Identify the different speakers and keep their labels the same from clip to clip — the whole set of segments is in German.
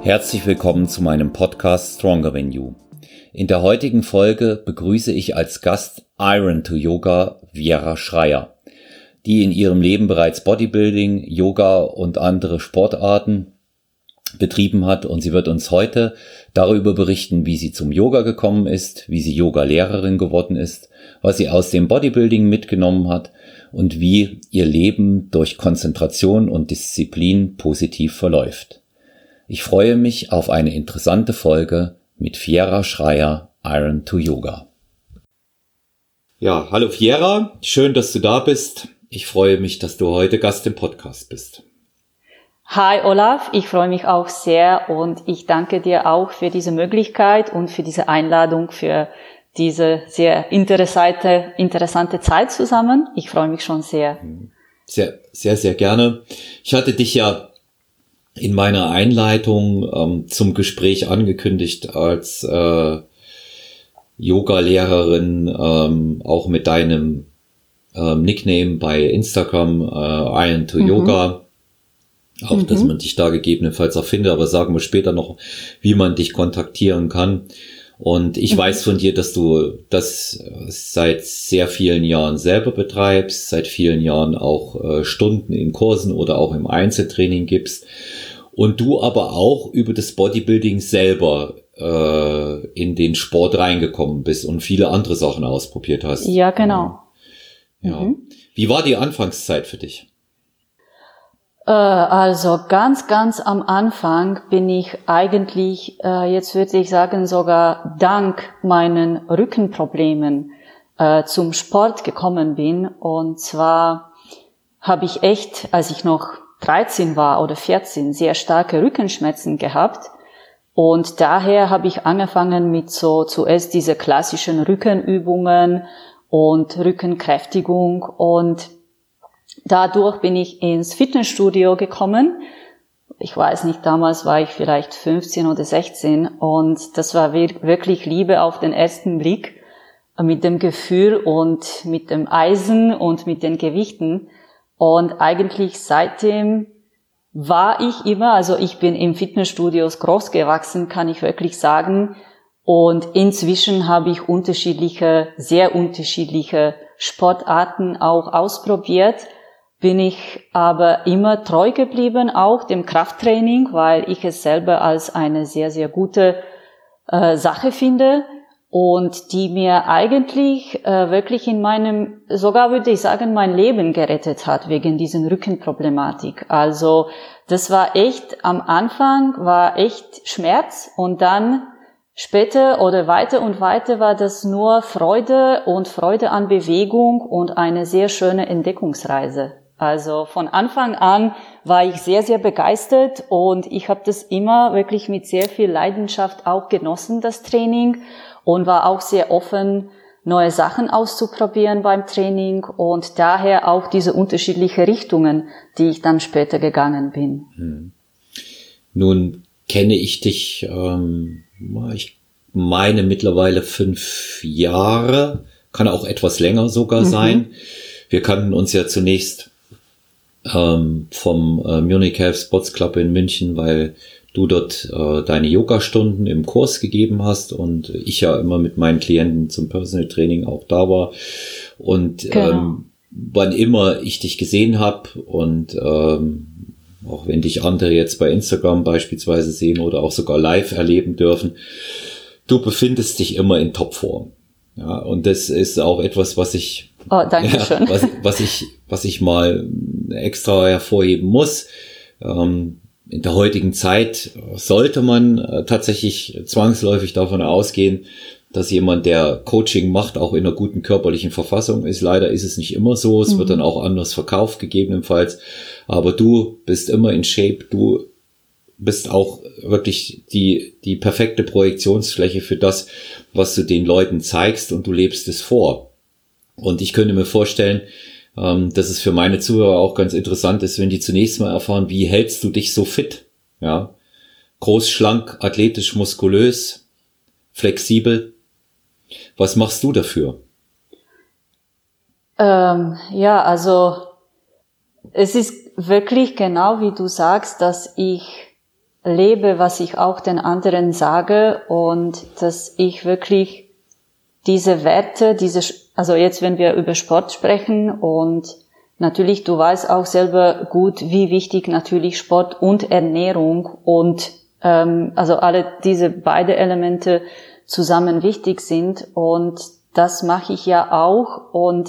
Speaker 1: Herzlich willkommen zu meinem Podcast Stronger Than You. In der heutigen Folge begrüße ich als Gast Iron to Yoga Vera Schreier, die in ihrem Leben bereits Bodybuilding, Yoga und andere Sportarten betrieben hat, und sie wird uns heute darüber berichten, wie sie zum Yoga gekommen ist, wie sie Yoga-Lehrerin geworden ist, was sie aus dem Bodybuilding mitgenommen hat und wie ihr Leben durch Konzentration und Disziplin positiv verläuft. Ich freue mich auf eine interessante Folge mit Vera Schreier, Iron to Yoga. Ja, hallo Vera, schön, dass du da bist. Ich freue mich, dass du heute Gast im Podcast bist.
Speaker 2: Hi Olaf, ich freue mich auch sehr und ich danke dir auch für diese Möglichkeit und für diese Einladung, für diese sehr interessante Zeit zusammen. Ich freue mich schon sehr.
Speaker 1: Sehr, sehr, sehr gerne. Ich hatte dich ja in meiner Einleitung zum Gespräch angekündigt als Yoga-Lehrerin, auch mit deinem Nickname bei Instagram, Iron to Yoga. Auch, dass man dich da gegebenenfalls auch findet, aber sagen wir später noch, wie man dich kontaktieren kann. Und ich weiß von dir, dass du das seit sehr vielen Jahren selber betreibst, seit vielen Jahren auch Stunden in Kursen oder auch im Einzeltraining gibst. Und du aber auch über das Bodybuilding selber in den Sport reingekommen bist und viele andere Sachen ausprobiert hast.
Speaker 2: Ja, genau.
Speaker 1: Ja. Wie war die Anfangszeit für dich?
Speaker 2: Also ganz am Anfang bin ich eigentlich, jetzt würde ich sagen, sogar dank meinen Rückenproblemen zum Sport gekommen bin. Und zwar habe ich echt, als ich noch 13 war oder 14, sehr starke Rückenschmerzen gehabt. Und daher habe ich angefangen mit so zuerst diese klassischen Rückenübungen und Rückenkräftigung, und dadurch bin ich ins Fitnessstudio gekommen. Ich weiß nicht, damals war ich vielleicht 15 oder 16 und das war wirklich Liebe auf den ersten Blick, mit dem Gefühl und mit dem Eisen und mit den Gewichten. Und eigentlich seitdem war ich immer, also ich bin im Fitnessstudios groß gewachsen, kann ich wirklich sagen. Und inzwischen habe ich sehr unterschiedliche Sportarten auch ausprobiert. Bin ich aber immer treu geblieben, auch dem Krafttraining, weil ich es selber als eine sehr, sehr gute Sache finde und die mir eigentlich wirklich in meinem, sogar würde ich sagen, mein Leben gerettet hat wegen diesen Rückenproblematik. Also das war echt, am Anfang war echt Schmerz und dann später oder weiter und weiter war das nur Freude und Freude an Bewegung und eine sehr schöne Entdeckungsreise. Also von Anfang an war ich sehr, sehr begeistert und ich habe das immer wirklich mit sehr viel Leidenschaft auch genossen, das Training, und war auch sehr offen, neue Sachen auszuprobieren beim Training und daher auch diese unterschiedlichen Richtungen, die ich dann später gegangen bin.
Speaker 1: Nun kenne ich dich, ich meine mittlerweile 5 Jahre, kann auch etwas länger sogar sein. Wir kannten uns ja zunächst vom Munich Health Sports Club in München, weil du dort deine Yoga-Stunden im Kurs gegeben hast und ich ja immer mit meinen Klienten zum Personal Training auch da war. Und wann immer ich dich gesehen habe und auch wenn dich andere jetzt bei Instagram beispielsweise sehen oder auch sogar live erleben dürfen, du befindest dich immer in Topform. Ja, und das ist auch etwas, was ich was ich mal extra hervorheben muss. In der heutigen Zeit sollte man tatsächlich zwangsläufig davon ausgehen, dass jemand, der Coaching macht, auch in einer guten körperlichen Verfassung ist. Leider ist es nicht immer so. Es wird dann auch anders verkauft, gegebenenfalls. Aber du bist immer in Shape. Du bist auch wirklich die perfekte Projektionsfläche für das, was du den Leuten zeigst, und du lebst es vor. Und ich könnte mir vorstellen, dass es für meine Zuhörer auch ganz interessant ist, wenn die zunächst mal erfahren, wie hältst du dich so fit? Ja, groß, schlank, athletisch, muskulös, flexibel. Was machst du dafür?
Speaker 2: Ja, also es ist wirklich genau wie du sagst, dass ich lebe, was ich auch den anderen sage und dass ich wirklich diese Werte, also jetzt, wenn wir über Sport sprechen und natürlich, du weißt auch selber gut, wie wichtig natürlich Sport und Ernährung und also alle diese beide Elemente zusammen wichtig sind und das mache ich ja auch und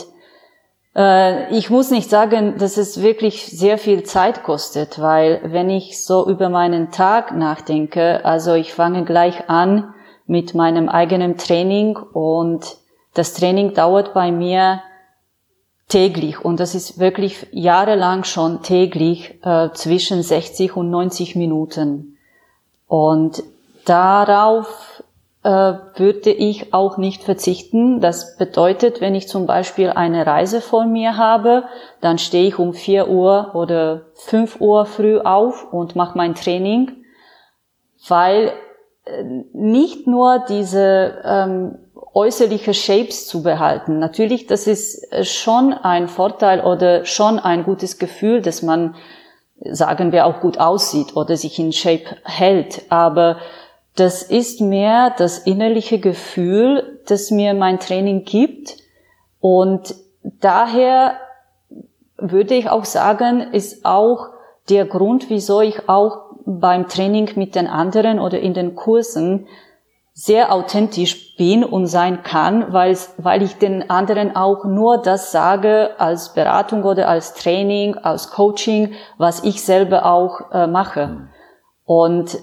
Speaker 2: ich muss nicht sagen, dass es wirklich sehr viel Zeit kostet, weil wenn ich so über meinen Tag nachdenke, also ich fange gleich an mit meinem eigenen Training und das Training dauert bei mir täglich und das ist wirklich jahrelang schon täglich zwischen 60 und 90 Minuten und darauf würde ich auch nicht verzichten. Das bedeutet, wenn ich zum Beispiel eine Reise vor mir habe, dann stehe ich um 4 Uhr oder 5 Uhr früh auf und mache mein Training, weil nicht nur diese äußerliche Shapes zu behalten. Natürlich, das ist schon ein Vorteil oder schon ein gutes Gefühl, dass man, sagen wir, auch gut aussieht oder sich in Shape hält, aber das ist mehr das innerliche Gefühl, das mir mein Training gibt. Und daher würde ich auch sagen, ist auch der Grund, wieso ich auch beim Training mit den anderen oder in den Kursen sehr authentisch bin und sein kann, weil ich den anderen auch nur das sage als Beratung oder als Training, als Coaching, was ich selber auch mache. Und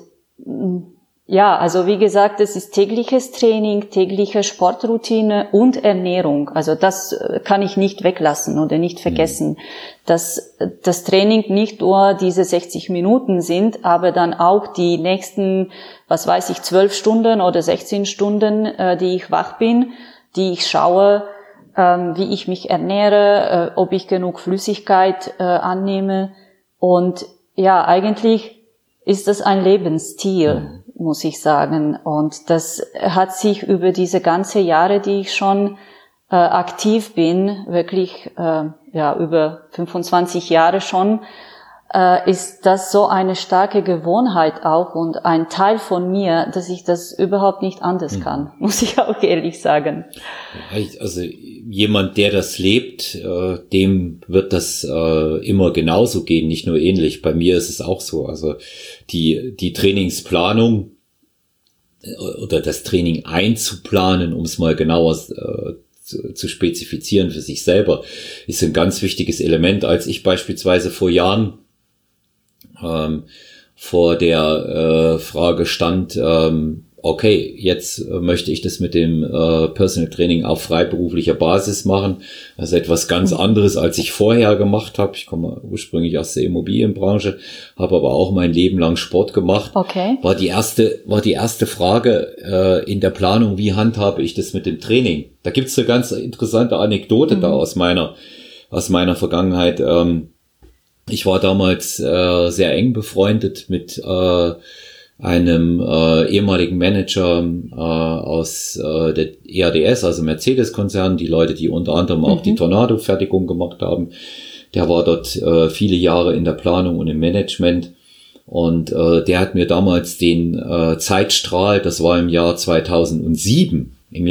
Speaker 2: ja, also wie gesagt, es ist tägliches Training, tägliche Sportroutine und Ernährung. Also das kann ich nicht weglassen oder nicht vergessen, dass das Training nicht nur diese 60 Minuten sind, aber dann auch die nächsten, 12 Stunden oder 16 Stunden, die ich wach bin, die ich schaue, wie ich mich ernähre, ob ich genug Flüssigkeit annehme. Und ja, eigentlich ist das ein Lebensstil, muss ich sagen. Und das hat sich über diese ganze Jahre, die ich schon aktiv bin, wirklich über 25 Jahre schon, ist das so eine starke Gewohnheit auch und ein Teil von mir, dass ich das überhaupt nicht anders kann, muss ich auch ehrlich sagen.
Speaker 1: Also jemand, der das lebt, dem wird das immer genauso gehen, nicht nur ähnlich. Bei mir ist es auch so. Also die Trainingsplanung oder das Training einzuplanen, um es mal genauer zu spezifizieren für sich selber, ist ein ganz wichtiges Element. Als ich beispielsweise vor Jahren vor der Frage stand, okay, jetzt möchte ich das mit dem Personal Training auf freiberuflicher Basis machen. Das ist etwas ganz anderes, als ich vorher gemacht habe. Ich komme ursprünglich aus der Immobilienbranche, habe aber auch mein Leben lang Sport gemacht.
Speaker 2: Okay.
Speaker 1: War die erste Frage in der Planung, wie handhabe ich das mit dem Training? Da gibt's eine ganz interessante Anekdote da aus meiner Vergangenheit. Ich war damals sehr eng befreundet mit einem ehemaligen Manager aus der EADS, also Mercedes-Konzern, die Leute, die unter anderem auch die Tornado-Fertigung gemacht haben. Der war dort viele Jahre in der Planung und im Management und der hat mir damals den Zeitstrahl, das war im Jahr 2007,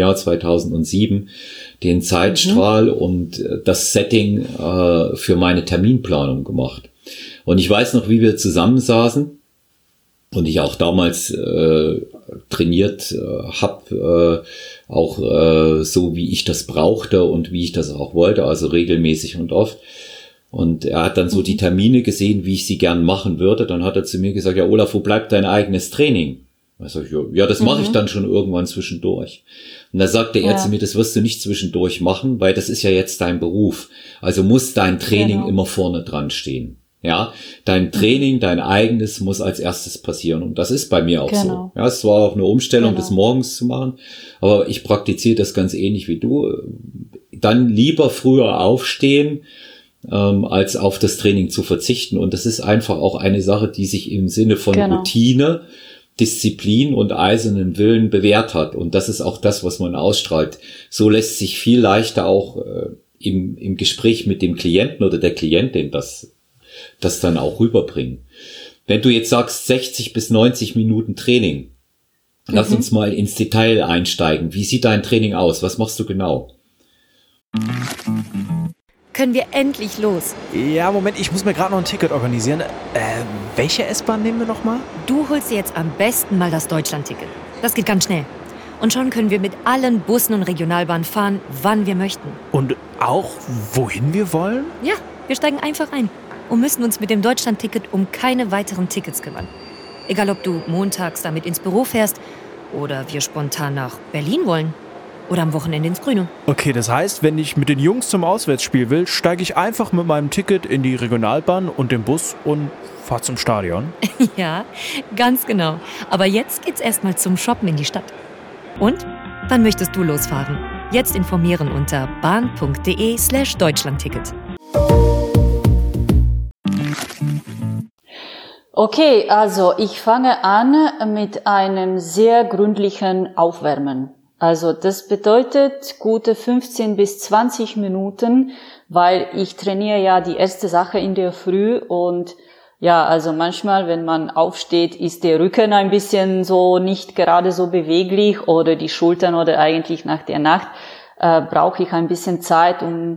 Speaker 1: den Zeitstrahl und das Setting für meine Terminplanung gemacht. Und ich weiß noch, wie wir zusammensaßen und ich auch damals trainiert habe, auch so, wie ich das brauchte und wie ich das auch wollte, also regelmäßig und oft. Und er hat dann so die Termine gesehen, wie ich sie gern machen würde. Dann hat er zu mir gesagt, ja Olaf, wo bleibt dein eigenes Training? Also ja, das mache ich dann schon irgendwann zwischendurch. Und da sagte er zu mir, das wirst du nicht zwischendurch machen, weil das ist ja jetzt dein Beruf. Also muss dein Training immer vorne dran stehen. Ja, dein Training, dein eigenes muss als erstes passieren. Und das ist bei mir auch so. Ja, es war auch eine Umstellung, das morgens zu machen. Aber ich praktiziere das ganz ähnlich wie du. Dann lieber früher aufstehen, als auf das Training zu verzichten. Und das ist einfach auch eine Sache, die sich im Sinne von Routine, Disziplin und eisernen Willen bewährt hat. Und das ist auch das, was man ausstrahlt. So lässt sich viel leichter auch im Gespräch mit dem Klienten oder der Klientin das dann auch rüberbringen. Wenn du jetzt sagst 60 bis 90 Minuten Training, lass uns mal ins Detail einsteigen. Wie sieht dein Training aus? Was machst du genau?
Speaker 3: Können wir endlich los?
Speaker 4: Ja, Moment, ich muss mir gerade noch ein Ticket organisieren. Welche S-Bahn nehmen wir nochmal?
Speaker 3: Du holst dir jetzt am besten mal das Deutschland-Ticket. Das geht ganz schnell. Und schon können wir mit allen Bussen und Regionalbahnen fahren, wann wir möchten.
Speaker 4: Und auch, wohin wir wollen?
Speaker 3: Ja, wir steigen einfach ein und müssen uns mit dem Deutschland-Ticket um keine weiteren Tickets kümmern. Egal, ob du montags damit ins Büro fährst oder wir spontan nach Berlin wollen oder am Wochenende ins Grüne.
Speaker 4: Okay, das heißt, wenn ich mit den Jungs zum Auswärtsspiel will, steige ich einfach mit meinem Ticket in die Regionalbahn und den Bus und fahre zum Stadion.
Speaker 3: Ja, ganz genau. Aber jetzt geht's erstmal zum Shoppen in die Stadt. Und? Wann möchtest du losfahren? Jetzt informieren unter bahn.de/Deutschlandticket.
Speaker 2: Okay, also ich fange an mit einem sehr gründlichen Aufwärmen. Also das bedeutet gute 15 bis 20 Minuten, weil ich trainiere ja die erste Sache in der Früh und ja, also manchmal, wenn man aufsteht, ist der Rücken ein bisschen so nicht gerade so beweglich oder die Schultern oder eigentlich nach der Nacht brauche ich ein bisschen Zeit, um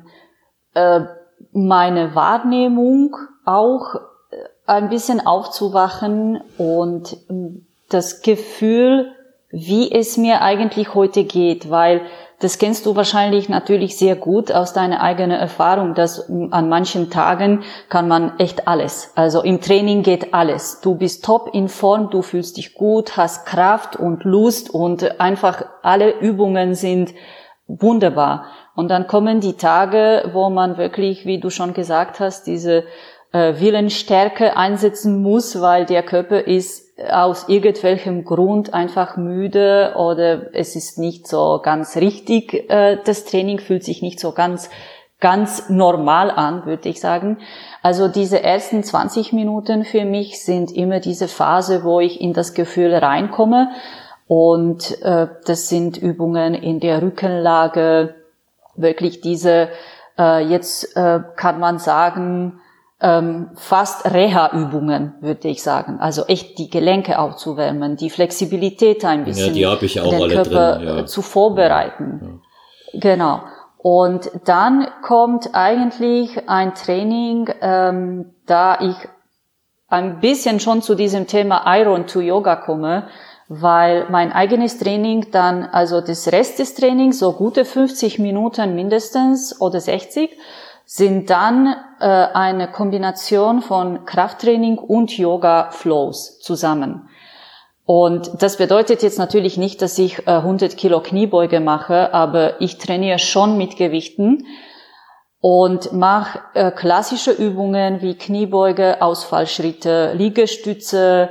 Speaker 2: meine Wahrnehmung auch ein bisschen aufzuwachen und das Gefühl, wie es mir eigentlich heute geht, weil das kennst du wahrscheinlich natürlich sehr gut aus deiner eigenen Erfahrung, dass an manchen Tagen kann man echt alles. Also im Training geht alles. Du bist top in Form, du fühlst dich gut, hast Kraft und Lust und einfach alle Übungen sind wunderbar. Und dann kommen die Tage, wo man wirklich, wie du schon gesagt hast, diese Willensstärke einsetzen muss, weil der Körper ist aus irgendwelchem Grund einfach müde oder es ist nicht so ganz richtig. Das Training fühlt sich nicht so ganz normal an, würde ich sagen. Also diese ersten 20 Minuten für mich sind immer diese Phase, wo ich in das Gefühl reinkomme. Und das sind Übungen in der Rückenlage, wirklich diese, jetzt kann man sagen, fast Reha-Übungen, würde ich sagen. Also echt die Gelenke aufzuwärmen, die Flexibilität ein bisschen,
Speaker 1: die habe ich auch
Speaker 2: den
Speaker 1: alle
Speaker 2: Körper
Speaker 1: drin,
Speaker 2: zu vorbereiten.
Speaker 1: Ja.
Speaker 2: Genau. Und dann kommt eigentlich ein Training, da ich ein bisschen schon zu diesem Thema Iron to Yoga komme, weil mein eigenes Training dann, also das Rest des Trainings, so gute 50 Minuten mindestens oder 60, sind dann eine Kombination von Krafttraining und Yoga-Flows zusammen. Und das bedeutet jetzt natürlich nicht, dass ich 100 Kilo Kniebeuge mache, aber ich trainiere schon mit Gewichten und mache klassische Übungen wie Kniebeuge, Ausfallschritte, Liegestütze,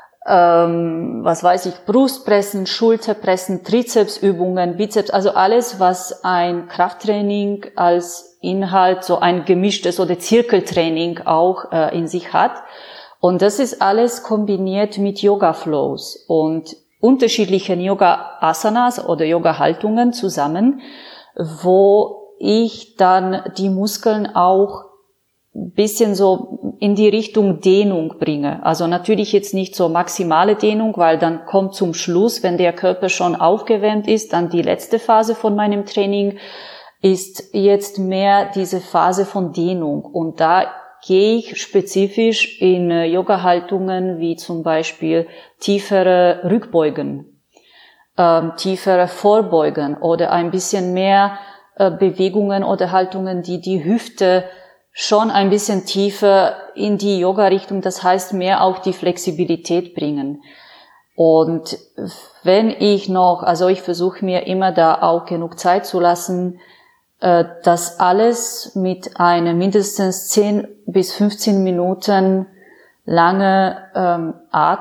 Speaker 2: Brustpressen, Schulterpressen, Trizepsübungen, Bizeps, also alles, was ein Krafttraining als Inhalt, so ein gemischtes oder Zirkeltraining auch in sich hat. Und das ist alles kombiniert mit Yoga-Flows und unterschiedlichen Yoga-Asanas oder Yoga-Haltungen zusammen, wo ich dann die Muskeln auch ein bisschen so in die Richtung Dehnung bringe. Also natürlich jetzt nicht so maximale Dehnung, weil dann kommt zum Schluss, wenn der Körper schon aufgewärmt ist, dann die letzte Phase von meinem Training ist jetzt mehr diese Phase von Dehnung. Und da gehe ich spezifisch in Yoga-Haltungen wie zum Beispiel tiefere Rückbeugen, tiefere Vorbeugen oder ein bisschen mehr Bewegungen oder Haltungen, die die Hüfte schon ein bisschen tiefer in die Yoga-Richtung, das heißt mehr auch die Flexibilität bringen. Und wenn ich noch, also ich versuche mir immer da auch genug Zeit zu lassen, das alles mit einer mindestens 10 bis 15 Minuten lange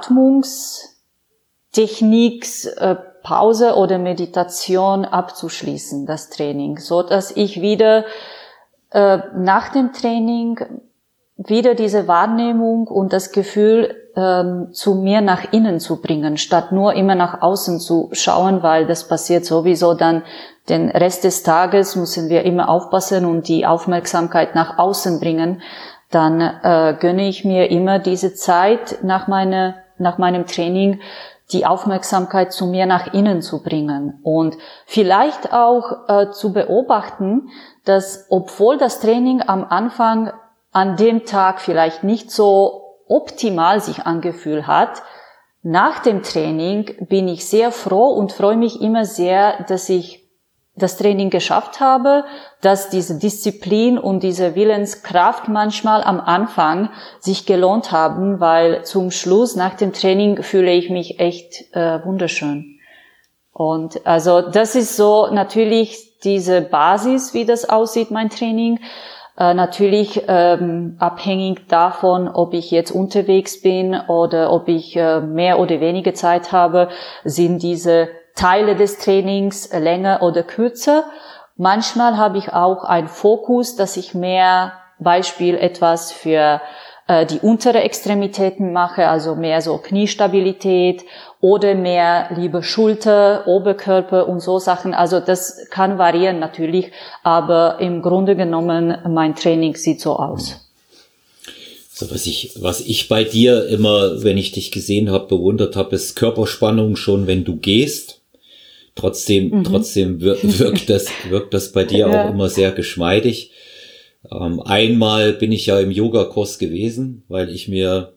Speaker 2: Atmungstechniks, Pause oder Meditation abzuschließen, das Training, so dass ich wieder nach dem Training wieder diese Wahrnehmung und das Gefühl zu mir nach innen zu bringen, statt nur immer nach außen zu schauen, weil das passiert sowieso dann den Rest des Tages, müssen wir immer aufpassen und die Aufmerksamkeit nach außen bringen, dann gönne ich mir immer diese Zeit nach meinem Training, die Aufmerksamkeit zu mir nach innen zu bringen und vielleicht auch zu beobachten, dass obwohl das Training am Anfang an dem Tag vielleicht nicht so optimal sich angefühlt hat, nach dem Training bin ich sehr froh und freue mich immer sehr, dass ich das Training geschafft habe, dass diese Disziplin und diese Willenskraft manchmal am Anfang sich gelohnt haben, weil zum Schluss nach dem Training fühle ich mich echt wunderschön. Und also das ist so natürlich diese Basis, wie das aussieht, mein Training. Natürlich abhängig davon, ob ich jetzt unterwegs bin oder ob ich mehr oder weniger Zeit habe, sind diese Teile des Trainings länger oder kürzer. Manchmal habe ich auch einen Fokus, dass ich mehr Beispiel etwas für die untere Extremitäten mache, also mehr so Kniestabilität oder mehr lieber Schulter, Oberkörper und so Sachen. Also das kann variieren natürlich, aber im Grunde genommen mein Training sieht so aus.
Speaker 1: So, was ich bei dir immer, wenn ich dich gesehen habe, bewundert habe, ist Körperspannung schon, wenn du gehst. Trotzdem wirkt das bei dir auch immer sehr geschmeidig. Einmal bin ich ja im Yogakurs gewesen, weil ich mir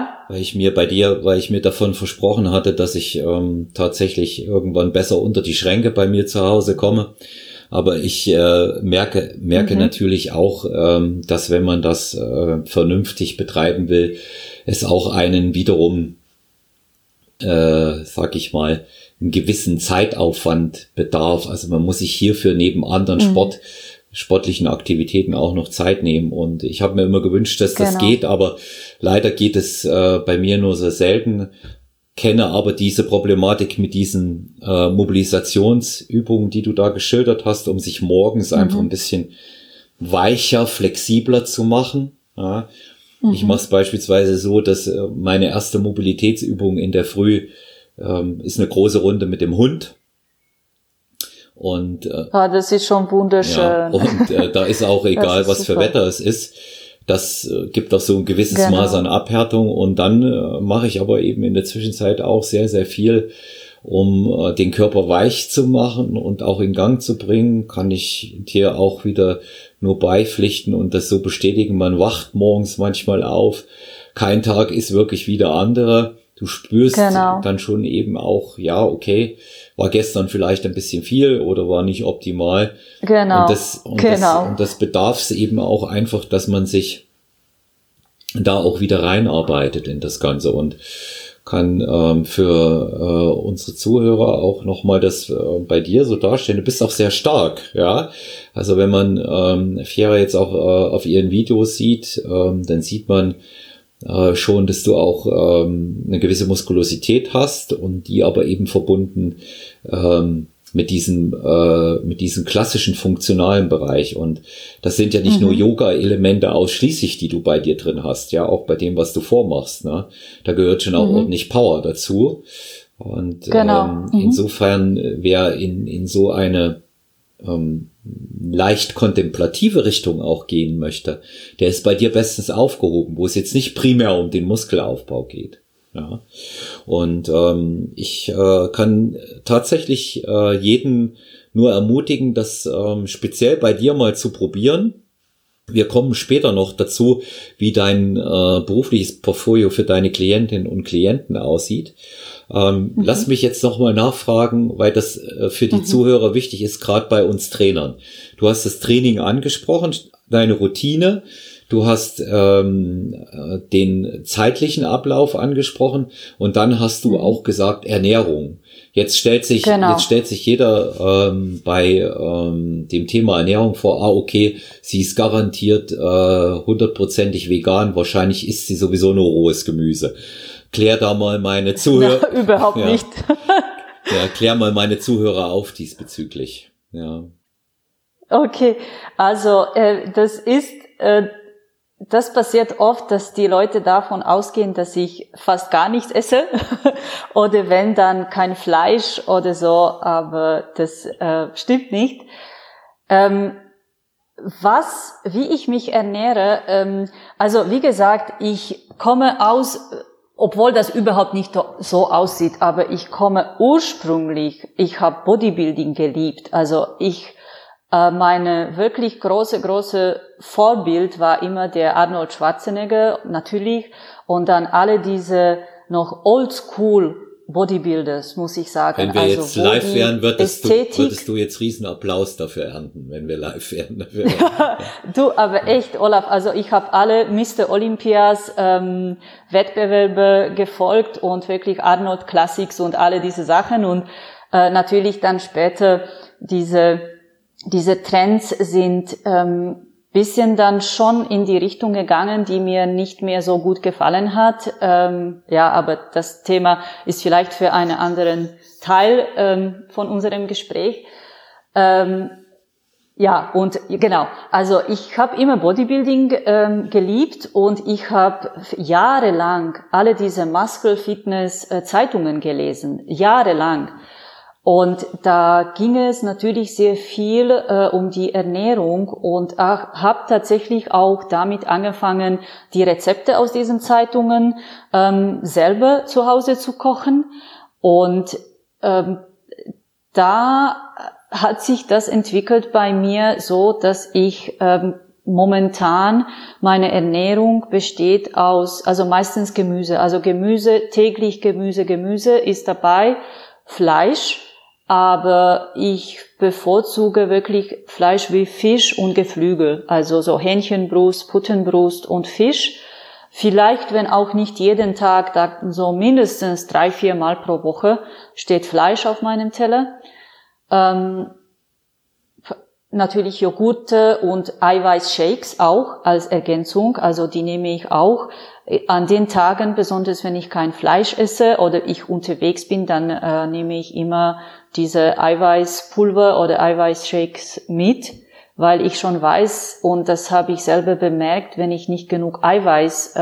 Speaker 1: davon versprochen hatte, dass ich tatsächlich irgendwann besser unter die Schränke bei mir zu Hause komme. Aber ich merke natürlich auch, dass wenn man das vernünftig betreiben will, es auch einen wiederum, sag ich mal, einen gewissen Zeitaufwand bedarf. Also man muss sich hierfür neben anderen sportlichen Aktivitäten auch noch Zeit nehmen. Und ich habe mir immer gewünscht, dass das geht, aber leider geht es bei mir nur so selten. Kenne aber diese Problematik mit diesen Mobilisationsübungen, die du da geschildert hast, um sich morgens einfach ein bisschen weicher, flexibler zu machen. Ja. Ich mache es beispielsweise so, dass meine erste Mobilitätsübung in der Früh ist eine große Runde mit dem Hund. Und
Speaker 2: das ist schon wunderschön.
Speaker 1: Ja, und da ist auch egal, was für Wetter es ist. Das gibt auch so ein gewisses Maß an Abhärtung. Und dann mache ich aber eben in der Zwischenzeit auch sehr, sehr viel, um den Körper weich zu machen und auch in Gang zu bringen. Kann ich dir auch wieder nur beipflichten und das so bestätigen. Man wacht morgens manchmal auf. Kein Tag ist wirklich wie der andere. Du spürst dann schon eben auch, ja, okay, war gestern vielleicht ein bisschen viel oder war nicht optimal.
Speaker 2: Genau.
Speaker 1: Und das bedarf es eben auch einfach, dass man sich da auch wieder reinarbeitet in das Ganze und kann für unsere Zuhörer auch nochmal das bei dir so darstellen. Du bist auch sehr stark, ja. Also wenn man Fiera jetzt auch auf ihren Videos sieht, dann sieht man schon, dass du auch eine gewisse Muskulosität hast und die aber eben verbunden mit diesem klassischen funktionalen Bereich. Und das sind ja nicht nur Yoga-Elemente ausschließlich, die du bei dir drin hast, ja, auch bei dem, was du vormachst, ne? Da gehört schon auch ordentlich Power dazu. Und insofern, wer in so eine leicht kontemplative Richtung auch gehen möchte, der ist bei dir bestens aufgehoben, wo es jetzt nicht primär um den Muskelaufbau geht. Ja. Und ich kann tatsächlich jeden nur ermutigen, das speziell bei dir mal zu probieren. Wir kommen später noch dazu, wie dein berufliches Portfolio für deine Klientinnen und Klienten aussieht. Lass mich jetzt nochmal nachfragen, weil das für die Zuhörer wichtig ist, gerade bei uns Trainern. Du hast das Training angesprochen, deine Routine. Du hast den zeitlichen Ablauf angesprochen und dann hast du auch gesagt Ernährung. Jetzt stellt sich jeder bei dem Thema Ernährung vor, okay, sie ist garantiert 100%ig vegan, wahrscheinlich isst sie sowieso nur rohes Gemüse. Klär da mal meine Zuhörer.
Speaker 2: Na, überhaupt nicht.
Speaker 1: Ja, klär mal meine Zuhörer auf diesbezüglich. Ja.
Speaker 2: Okay, also das passiert oft, dass die Leute davon ausgehen, dass ich fast gar nichts esse oder wenn dann kein Fleisch oder so, aber das stimmt nicht. wie ich mich ernähre, also wie gesagt, ich komme obwohl das überhaupt nicht so aussieht, aber ich komme ursprünglich, ich habe Bodybuilding geliebt. Also meine wirklich große Vorbild war immer der Arnold Schwarzenegger, natürlich. Und dann alle diese noch oldschool Bodybuilders, muss ich sagen.
Speaker 1: Wenn wir jetzt live wären, würdest du jetzt Riesenapplaus dafür ernten, wenn wir live wären.
Speaker 2: Du, aber echt, Olaf, also ich habe alle Mr. Olympias Wettbewerbe gefolgt und wirklich Arnold Classics und alle diese Sachen und natürlich dann später diese Trends sind bisschen dann schon in die Richtung gegangen, die mir nicht mehr so gut gefallen hat. Aber das Thema ist vielleicht für einen anderen Teil von unserem Gespräch. Und genau, also ich habe immer Bodybuilding geliebt und ich habe jahrelang alle diese Muscle Fitness Zeitungen gelesen, jahrelang. Und da ging es natürlich sehr viel um die Ernährung und habe tatsächlich auch damit angefangen, die Rezepte aus diesen Zeitungen selber zu Hause zu kochen. Und da hat sich das entwickelt bei mir so, dass ich momentan meine Ernährung besteht aus, also meistens Gemüse. Also Gemüse, täglich Gemüse ist dabei, Fleisch. Aber ich bevorzuge wirklich Fleisch wie Fisch und Geflügel, also so Hähnchenbrust, Puttenbrust und Fisch. Vielleicht, wenn auch nicht jeden Tag, da so mindestens 3-4 Mal pro Woche steht Fleisch auf meinem Teller. Natürlich Joghurte und Eiweißshakes auch als Ergänzung, also die nehme ich auch. An den Tagen, besonders wenn ich kein Fleisch esse oder ich unterwegs bin, dann nehme ich immer diese Eiweißpulver oder Eiweißshakes mit, weil ich schon weiß, und das habe ich selber bemerkt, wenn ich nicht genug Eiweiß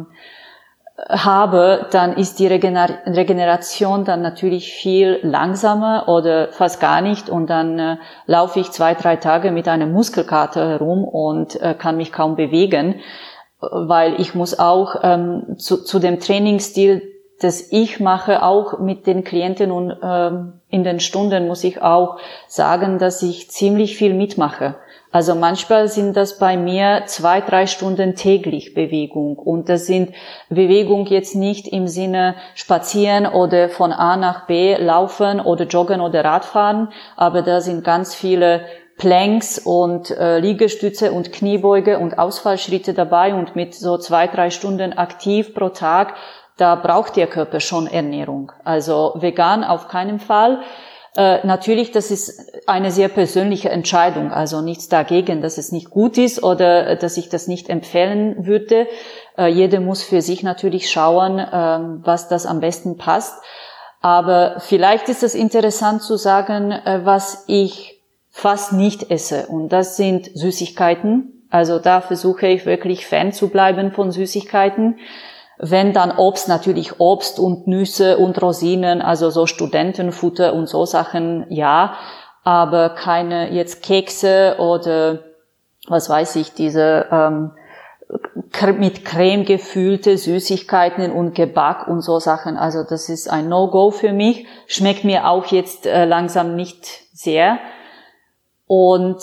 Speaker 2: habe, dann ist die Regeneration dann natürlich viel langsamer oder fast gar nicht und dann laufe ich 2-3 Tage mit einer Muskelkater herum und kann mich kaum bewegen, weil ich muss auch zu dem Trainingsstil, das ich mache, auch mit den Klienten und in den Stunden muss ich auch sagen, dass ich ziemlich viel mitmache. Also manchmal sind das bei mir 2-3 Stunden täglich Bewegung. Und das sind Bewegung jetzt nicht im Sinne spazieren oder von A nach B laufen oder joggen oder Radfahren, aber da sind ganz viele Planks und Liegestütze und Kniebeuge und Ausfallschritte dabei und mit so 2-3 Stunden aktiv pro Tag, da braucht der Körper schon Ernährung. Also vegan auf keinen Fall. Natürlich, das ist eine sehr persönliche Entscheidung, also nichts dagegen, dass es nicht gut ist oder dass ich das nicht empfehlen würde. Jeder muss für sich natürlich schauen, was das am besten passt. Aber vielleicht ist es interessant zu sagen, was ich fast nicht esse. Und das sind Süßigkeiten. Also da versuche ich wirklich Fan zu bleiben von Süßigkeiten. Wenn dann Obst, natürlich Obst und Nüsse und Rosinen, also so Studentenfutter und so Sachen, ja, aber keine jetzt Kekse oder was weiß ich, diese mit Creme gefüllte Süßigkeiten und Gebäck und so Sachen. Also das ist ein No-Go für mich. Schmeckt mir auch jetzt langsam nicht sehr. Und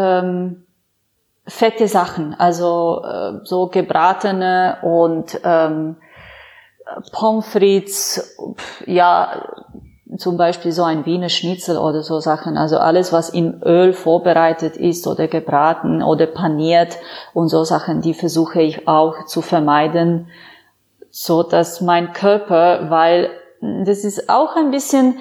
Speaker 2: fette Sachen, also so gebratene und Pommes frites, ja, zum Beispiel so ein Wiener Schnitzel oder so Sachen, also alles, was in Öl vorbereitet ist oder gebraten oder paniert und so Sachen, die versuche ich auch zu vermeiden, so dass mein Körper, weil das ist auch ein bisschen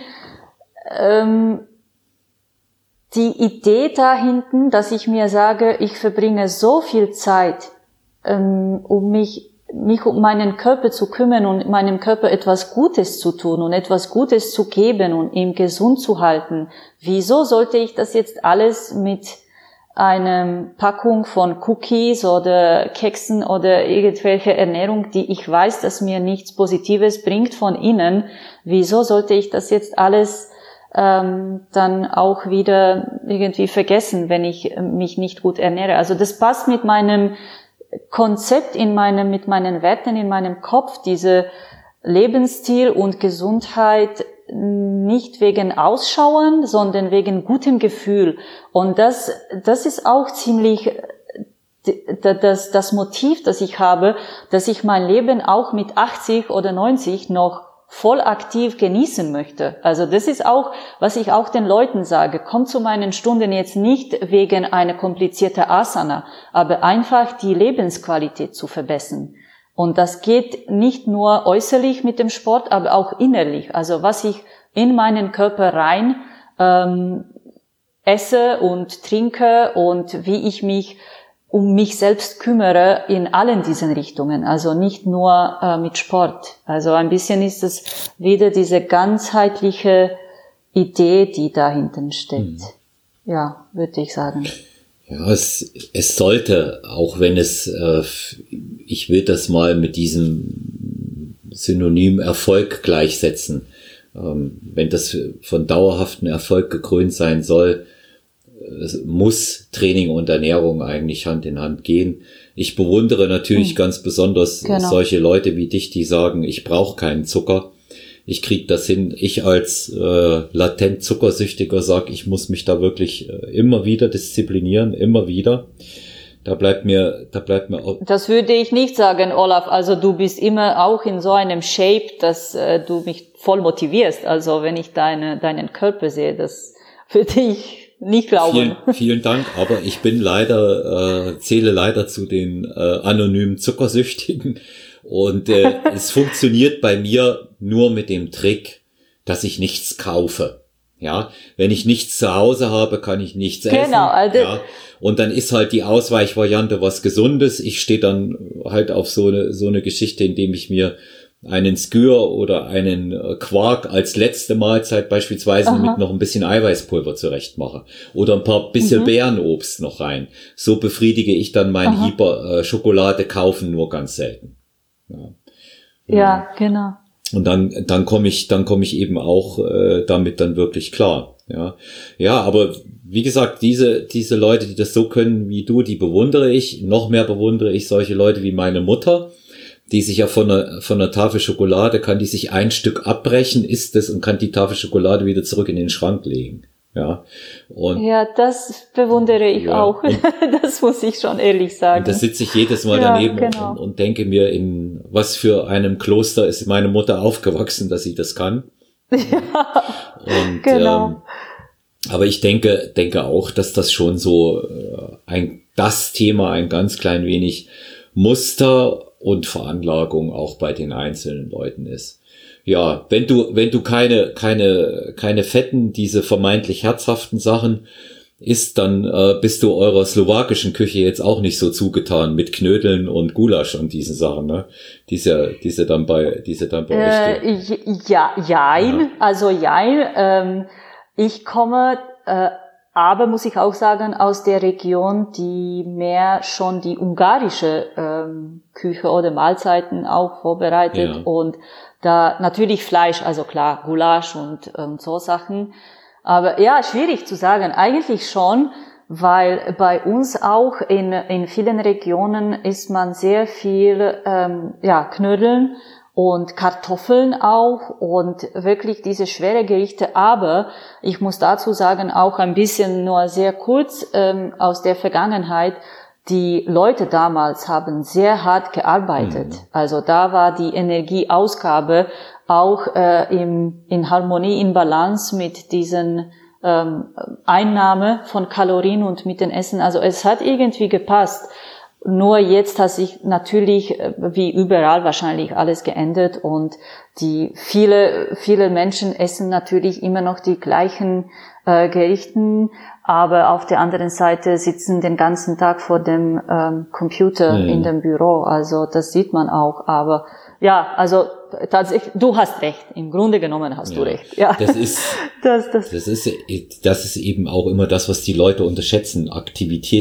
Speaker 2: die Idee da hinten, dass ich mir sage, ich verbringe so viel Zeit, um mich um meinen Körper zu kümmern und meinem Körper etwas Gutes zu tun und etwas Gutes zu geben und ihn gesund zu halten. Wieso sollte ich das jetzt alles mit einer Packung von Cookies oder Keksen oder irgendwelche Ernährung, die ich weiß, dass mir nichts Positives bringt von innen, wieso sollte ich das jetzt alles dann auch wieder irgendwie vergessen, wenn ich mich nicht gut ernähre. Also das passt mit meinem Konzept mit meinen Werten in meinem Kopf, diese Lebensstil und Gesundheit nicht wegen Ausschauen, sondern wegen gutem Gefühl. Und das ist auch ziemlich das Motiv, das ich habe, dass ich mein Leben auch mit 80 oder 90 noch voll aktiv genießen möchte. Also das ist auch, was ich auch den Leuten sage. Kommt zu meinen Stunden jetzt nicht wegen einer komplizierten Asana, aber einfach die Lebensqualität zu verbessern. Und das geht nicht nur äußerlich mit dem Sport, aber auch innerlich. Also was ich in meinen Körper rein esse und trinke und wie ich mich um mich selbst kümmere in allen diesen Richtungen, also nicht nur mit Sport. Also ein bisschen ist es wieder diese ganzheitliche Idee, die dahinter steckt. Ja, würde ich sagen.
Speaker 1: Ja, es sollte, auch wenn es, ich will das mal mit diesem Synonym Erfolg gleichsetzen, wenn das von dauerhaftem Erfolg gekrönt sein soll, muss Training und Ernährung eigentlich Hand in Hand gehen. Ich bewundere natürlich ganz besonders solche Leute wie dich, die sagen, ich brauche keinen Zucker. Ich krieg das hin. Ich als latent Zuckersüchtiger sage, ich muss mich da wirklich immer wieder disziplinieren, immer wieder. Da bleibt mir auch.
Speaker 2: Das würde ich nicht sagen, Olaf. Also du bist immer auch in so einem Shape, dass du mich voll motivierst. Also wenn ich deinen Körper sehe, das würde ich nicht glauben.
Speaker 1: Vielen Dank, aber ich bin zähle leider zu den anonymen Zuckersüchtigen und es funktioniert bei mir nur mit dem Trick, dass ich nichts kaufe. Ja, wenn ich nichts zu Hause habe, kann ich nichts essen.
Speaker 2: Genau, also
Speaker 1: ja. Und dann ist halt die Ausweichvariante was Gesundes. Ich stehe dann halt auf so eine Geschichte, indem ich mir einen Skür oder einen Quark als letzte Mahlzeit beispielsweise mit noch ein bisschen Eiweißpulver zurecht mache. Oder ein paar bisschen Beerenobst noch rein. So befriedige ich dann mein Hyper. Schokolade kaufen nur ganz selten.
Speaker 2: Ja, genau.
Speaker 1: Und dann komme ich eben auch damit dann wirklich klar. Ja, aber wie gesagt, diese Leute, die das so können wie du, die bewundere ich. Noch mehr bewundere ich solche Leute wie meine Mutter, die sich ja von einer Tafel Schokolade, kann die sich ein Stück abbrechen, isst es und kann die Tafel Schokolade wieder zurück in den Schrank legen. Ja,
Speaker 2: das bewundere ich auch. Das muss ich schon ehrlich sagen.
Speaker 1: Und da sitze ich jedes Mal daneben und denke mir, in was für einem Kloster ist meine Mutter aufgewachsen, dass sie das kann. Ja, und, genau. Aber ich denke auch, dass das schon so das Thema ein ganz klein wenig Muster und Veranlagung auch bei den einzelnen Leuten ist. Ja, wenn du keine fetten, diese vermeintlich herzhaften Sachen isst, dann bist du eurer slowakischen Küche jetzt auch nicht so zugetan mit Knödeln und Gulasch und diesen Sachen, ne? Diese dann bei euch.
Speaker 2: Jein. Also jein. Ich komme aber muss ich auch sagen, aus der Region, die mehr schon die ungarische Küche oder Mahlzeiten auch vorbereitet und da natürlich Fleisch, also klar, Gulasch und so Sachen. Aber ja, schwierig zu sagen. Eigentlich schon, weil bei uns auch in vielen Regionen isst man sehr viel Knödeln und Kartoffeln auch und wirklich diese schwere Gerichte. Aber ich muss dazu sagen, auch ein bisschen nur sehr kurz aus der Vergangenheit. Die Leute damals haben sehr hart gearbeitet. Also da war die Energieausgabe auch in Harmonie, in Balance mit diesen Einnahme von Kalorien und mit den Essen. Also es hat irgendwie gepasst. Nur jetzt hat sich natürlich wie überall wahrscheinlich alles geändert und viele Menschen essen natürlich immer noch die gleichen Gerichten, aber auf der anderen Seite sitzen den ganzen Tag vor dem Computer in dem Büro. Also das sieht man auch. Aber ja, also tatsächlich, du hast recht. Im Grunde genommen hast du recht. Ja.
Speaker 1: Das ist eben auch immer das, was die Leute unterschätzen.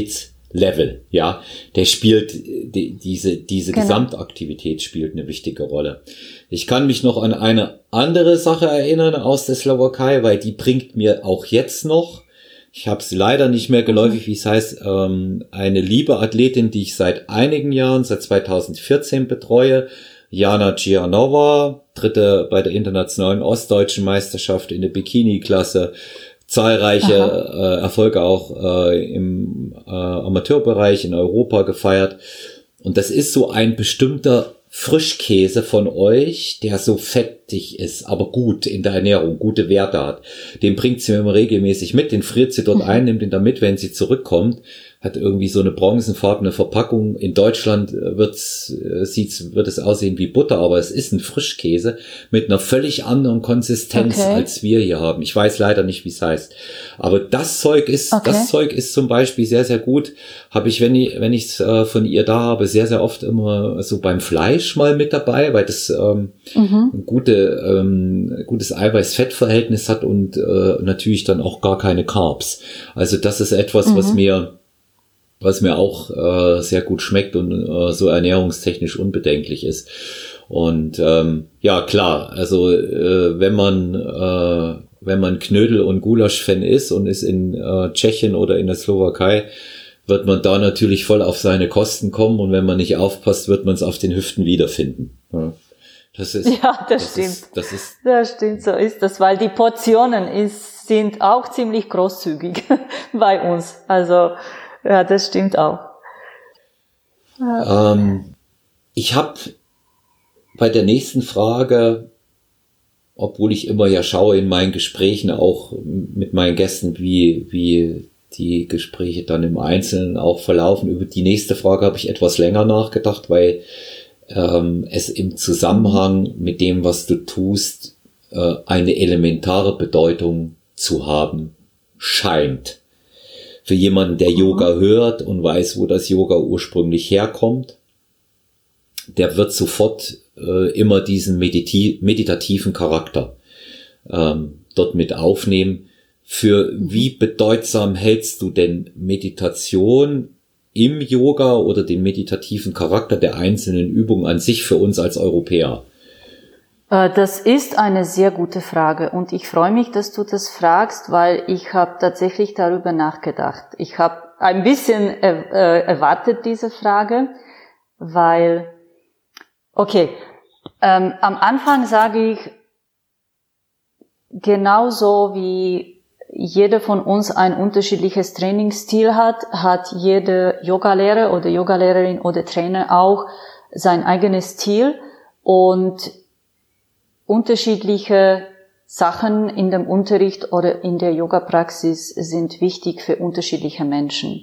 Speaker 1: Level, ja, der spielt, diese
Speaker 2: Genau.
Speaker 1: Gesamtaktivität spielt eine wichtige Rolle. Ich kann mich noch an eine andere Sache erinnern aus der Slowakei, weil die bringt mir auch jetzt noch, ich habe es leider nicht mehr geläufig, wie es heißt, eine liebe Athletin, die ich seit einigen Jahren, seit 2014 betreue, Jana Cianova, Dritte bei der internationalen ostdeutschen Meisterschaft in der Bikini-Klasse, zahlreiche Erfolge auch im Amateurbereich in Europa gefeiert. Und das ist so ein bestimmter Frischkäse von euch, der so fettig ist, aber gut in der Ernährung, gute Werte hat. Den bringt sie mir immer regelmäßig mit, den friert sie dort ein, nimmt ihn da mit, wenn sie zurückkommt. Hat irgendwie so eine bronzenfarbene Verpackung. In Deutschland wird es aussehen wie Butter, aber es ist ein Frischkäse mit einer völlig anderen Konsistenz, als wir hier haben. Ich weiß leider nicht, wie es heißt. Aber das Zeug ist zum Beispiel sehr, sehr gut. Habe ich, wenn ich es von ihr da habe, sehr, sehr oft immer so beim Fleisch mal mit dabei, weil das ein gutes Eiweiß-Fett-Verhältnis hat und natürlich dann auch gar keine Carbs. Also das ist etwas, was mir auch sehr gut schmeckt und so ernährungstechnisch unbedenklich ist. Und ja, klar, also wenn man Knödel- und Gulasch-Fan ist und ist in Tschechien oder in der Slowakei, wird man da natürlich voll auf seine Kosten kommen, und wenn man nicht aufpasst, wird man es auf den Hüften wiederfinden. Ja, das
Speaker 2: stimmt, so ist das, weil die Portionen sind auch ziemlich großzügig bei uns. Also ja, das stimmt auch.
Speaker 1: Ich habe bei der nächsten Frage, obwohl ich immer ja schaue in meinen Gesprächen auch mit meinen Gästen, wie die Gespräche dann im Einzelnen auch verlaufen, über die nächste Frage habe ich etwas länger nachgedacht, weil es im Zusammenhang mit dem, was du tust, eine elementare Bedeutung zu haben scheint. Für jemanden, der Yoga hört und weiß, wo das Yoga ursprünglich herkommt, der wird sofort immer diesen meditativen Charakter dort mit aufnehmen. Für wie bedeutsam hältst du denn Meditation im Yoga oder den meditativen Charakter der einzelnen Übungen an sich für uns als Europäer?
Speaker 2: Das ist eine sehr gute Frage, und ich freue mich, dass du das fragst, weil ich habe tatsächlich darüber nachgedacht. Ich habe ein bisschen erwartet diese Frage, weil, am Anfang sage ich, genauso wie jeder von uns ein unterschiedliches Trainingsstil hat jeder Yogalehrer oder Yogalehrerin oder Trainer auch sein eigenes Stil, und unterschiedliche Sachen in dem Unterricht oder in der Yoga-Praxis sind wichtig für unterschiedliche Menschen.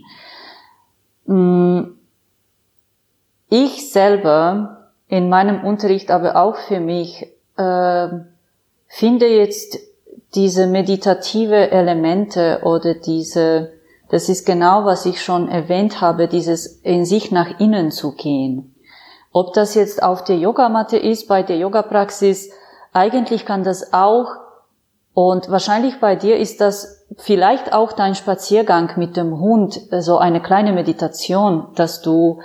Speaker 2: Ich selber in meinem Unterricht, aber auch für mich, finde jetzt diese meditative Elemente oder das ist genau, was ich schon erwähnt habe, dieses in sich nach innen zu gehen. Ob das jetzt auf der Yogamatte ist, bei der Yoga-Praxis, eigentlich kann das auch, und wahrscheinlich bei dir ist das vielleicht auch dein Spaziergang mit dem Hund, so eine kleine Meditation, dass du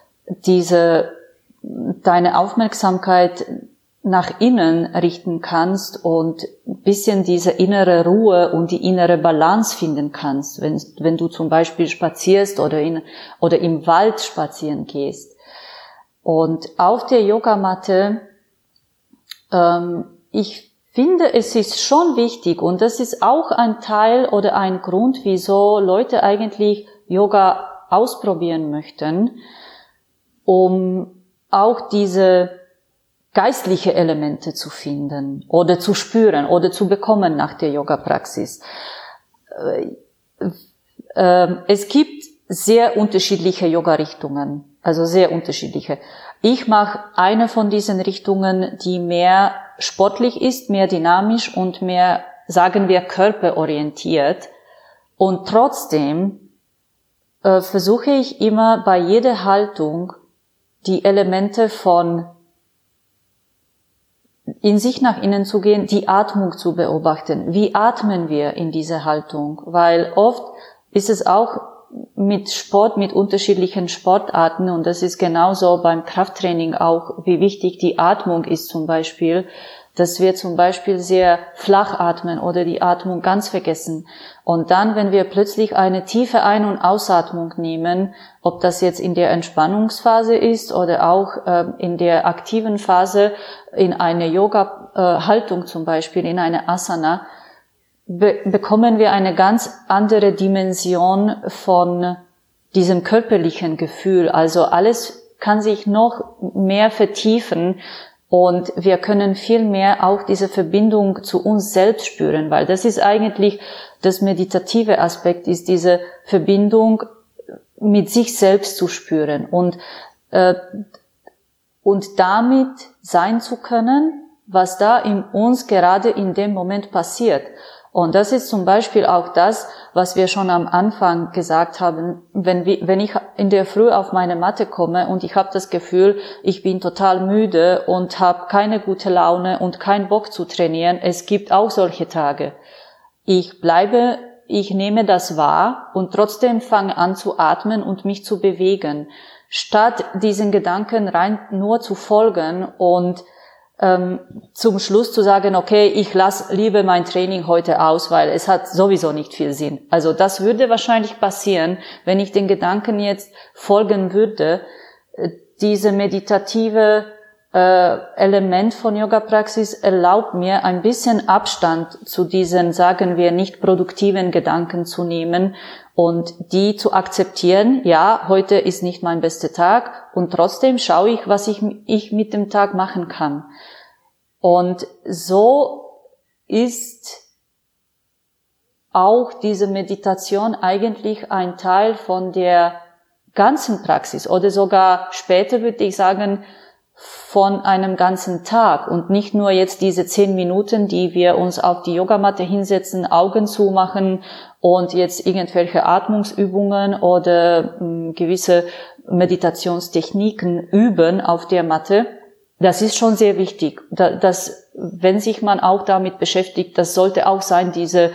Speaker 2: deine Aufmerksamkeit nach innen richten kannst und ein bisschen diese innere Ruhe und die innere Balance finden kannst, wenn du zum Beispiel spazierst oder im Wald spazieren gehst. Und auf der Yogamatte, ich finde, es ist schon wichtig, und das ist auch ein Teil oder ein Grund, wieso Leute eigentlich Yoga ausprobieren möchten, um auch diese geistliche Elemente zu finden oder zu spüren oder zu bekommen nach der Yoga-Praxis. Es gibt sehr unterschiedliche Yoga-Richtungen, also sehr unterschiedliche. Ich mache eine von diesen Richtungen, die mehr sportlich ist, mehr dynamisch und mehr, sagen wir, körperorientiert. Und trotzdem versuche ich immer bei jeder Haltung die Elemente von in sich nach innen zu gehen, die Atmung zu beobachten. Wie atmen wir in dieser Haltung? Weil oft ist es auch mit Sport, mit unterschiedlichen Sportarten, und das ist genauso beim Krafttraining auch, wie wichtig die Atmung ist zum Beispiel, dass wir zum Beispiel sehr flach atmen oder die Atmung ganz vergessen. Und dann, wenn wir plötzlich eine tiefe Ein- und Ausatmung nehmen, ob das jetzt in der Entspannungsphase ist oder auch in der aktiven Phase, in eine Yoga-Haltung zum Beispiel, in eine Asana, bekommen wir eine ganz andere Dimension von diesem körperlichen Gefühl. Also alles kann sich noch mehr vertiefen und wir können viel mehr auch diese Verbindung zu uns selbst spüren, weil das ist eigentlich das meditative Aspekt, ist diese Verbindung mit sich selbst zu spüren und damit sein zu können, was da in uns gerade in dem Moment passiert. Und das ist zum Beispiel auch das, was wir schon am Anfang gesagt haben, wenn ich in der Früh auf meine Matte komme und ich habe das Gefühl, ich bin total müde und habe keine gute Laune und keinen Bock zu trainieren. Es gibt auch solche Tage. Ich nehme das wahr und trotzdem fange an zu atmen und mich zu bewegen, statt diesen Gedanken rein nur zu folgen und zum Schluss zu sagen, okay, ich lasse lieber mein Training heute aus, weil es hat sowieso nicht viel Sinn. Also das würde wahrscheinlich passieren, wenn ich den Gedanken jetzt folgen würde. Diese meditative Element von Yoga-Praxis erlaubt mir, ein bisschen Abstand zu diesen, sagen wir, nicht produktiven Gedanken zu nehmen und die zu akzeptieren. Ja, heute ist nicht mein bester Tag und trotzdem schaue ich, was ich mit dem Tag machen kann. Und so ist auch diese Meditation eigentlich ein Teil von der ganzen Praxis oder sogar später würde ich sagen, von einem ganzen Tag und nicht nur jetzt diese 10 Minuten, die wir uns auf die Yogamatte hinsetzen, Augen zumachen und jetzt irgendwelche Atmungsübungen oder gewisse Meditationstechniken üben auf der Matte. Das ist schon sehr wichtig, dass, wenn sich man auch damit beschäftigt, das sollte auch sein, diese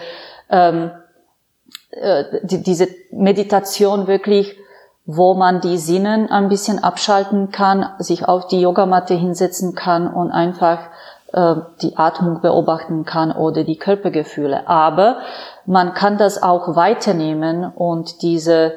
Speaker 2: Meditation wirklich, wo man die Sinnen ein bisschen abschalten kann, sich auf die Yogamatte hinsetzen kann und einfach die Atmung beobachten kann oder die Körpergefühle. Aber man kann das auch weiternehmen und diese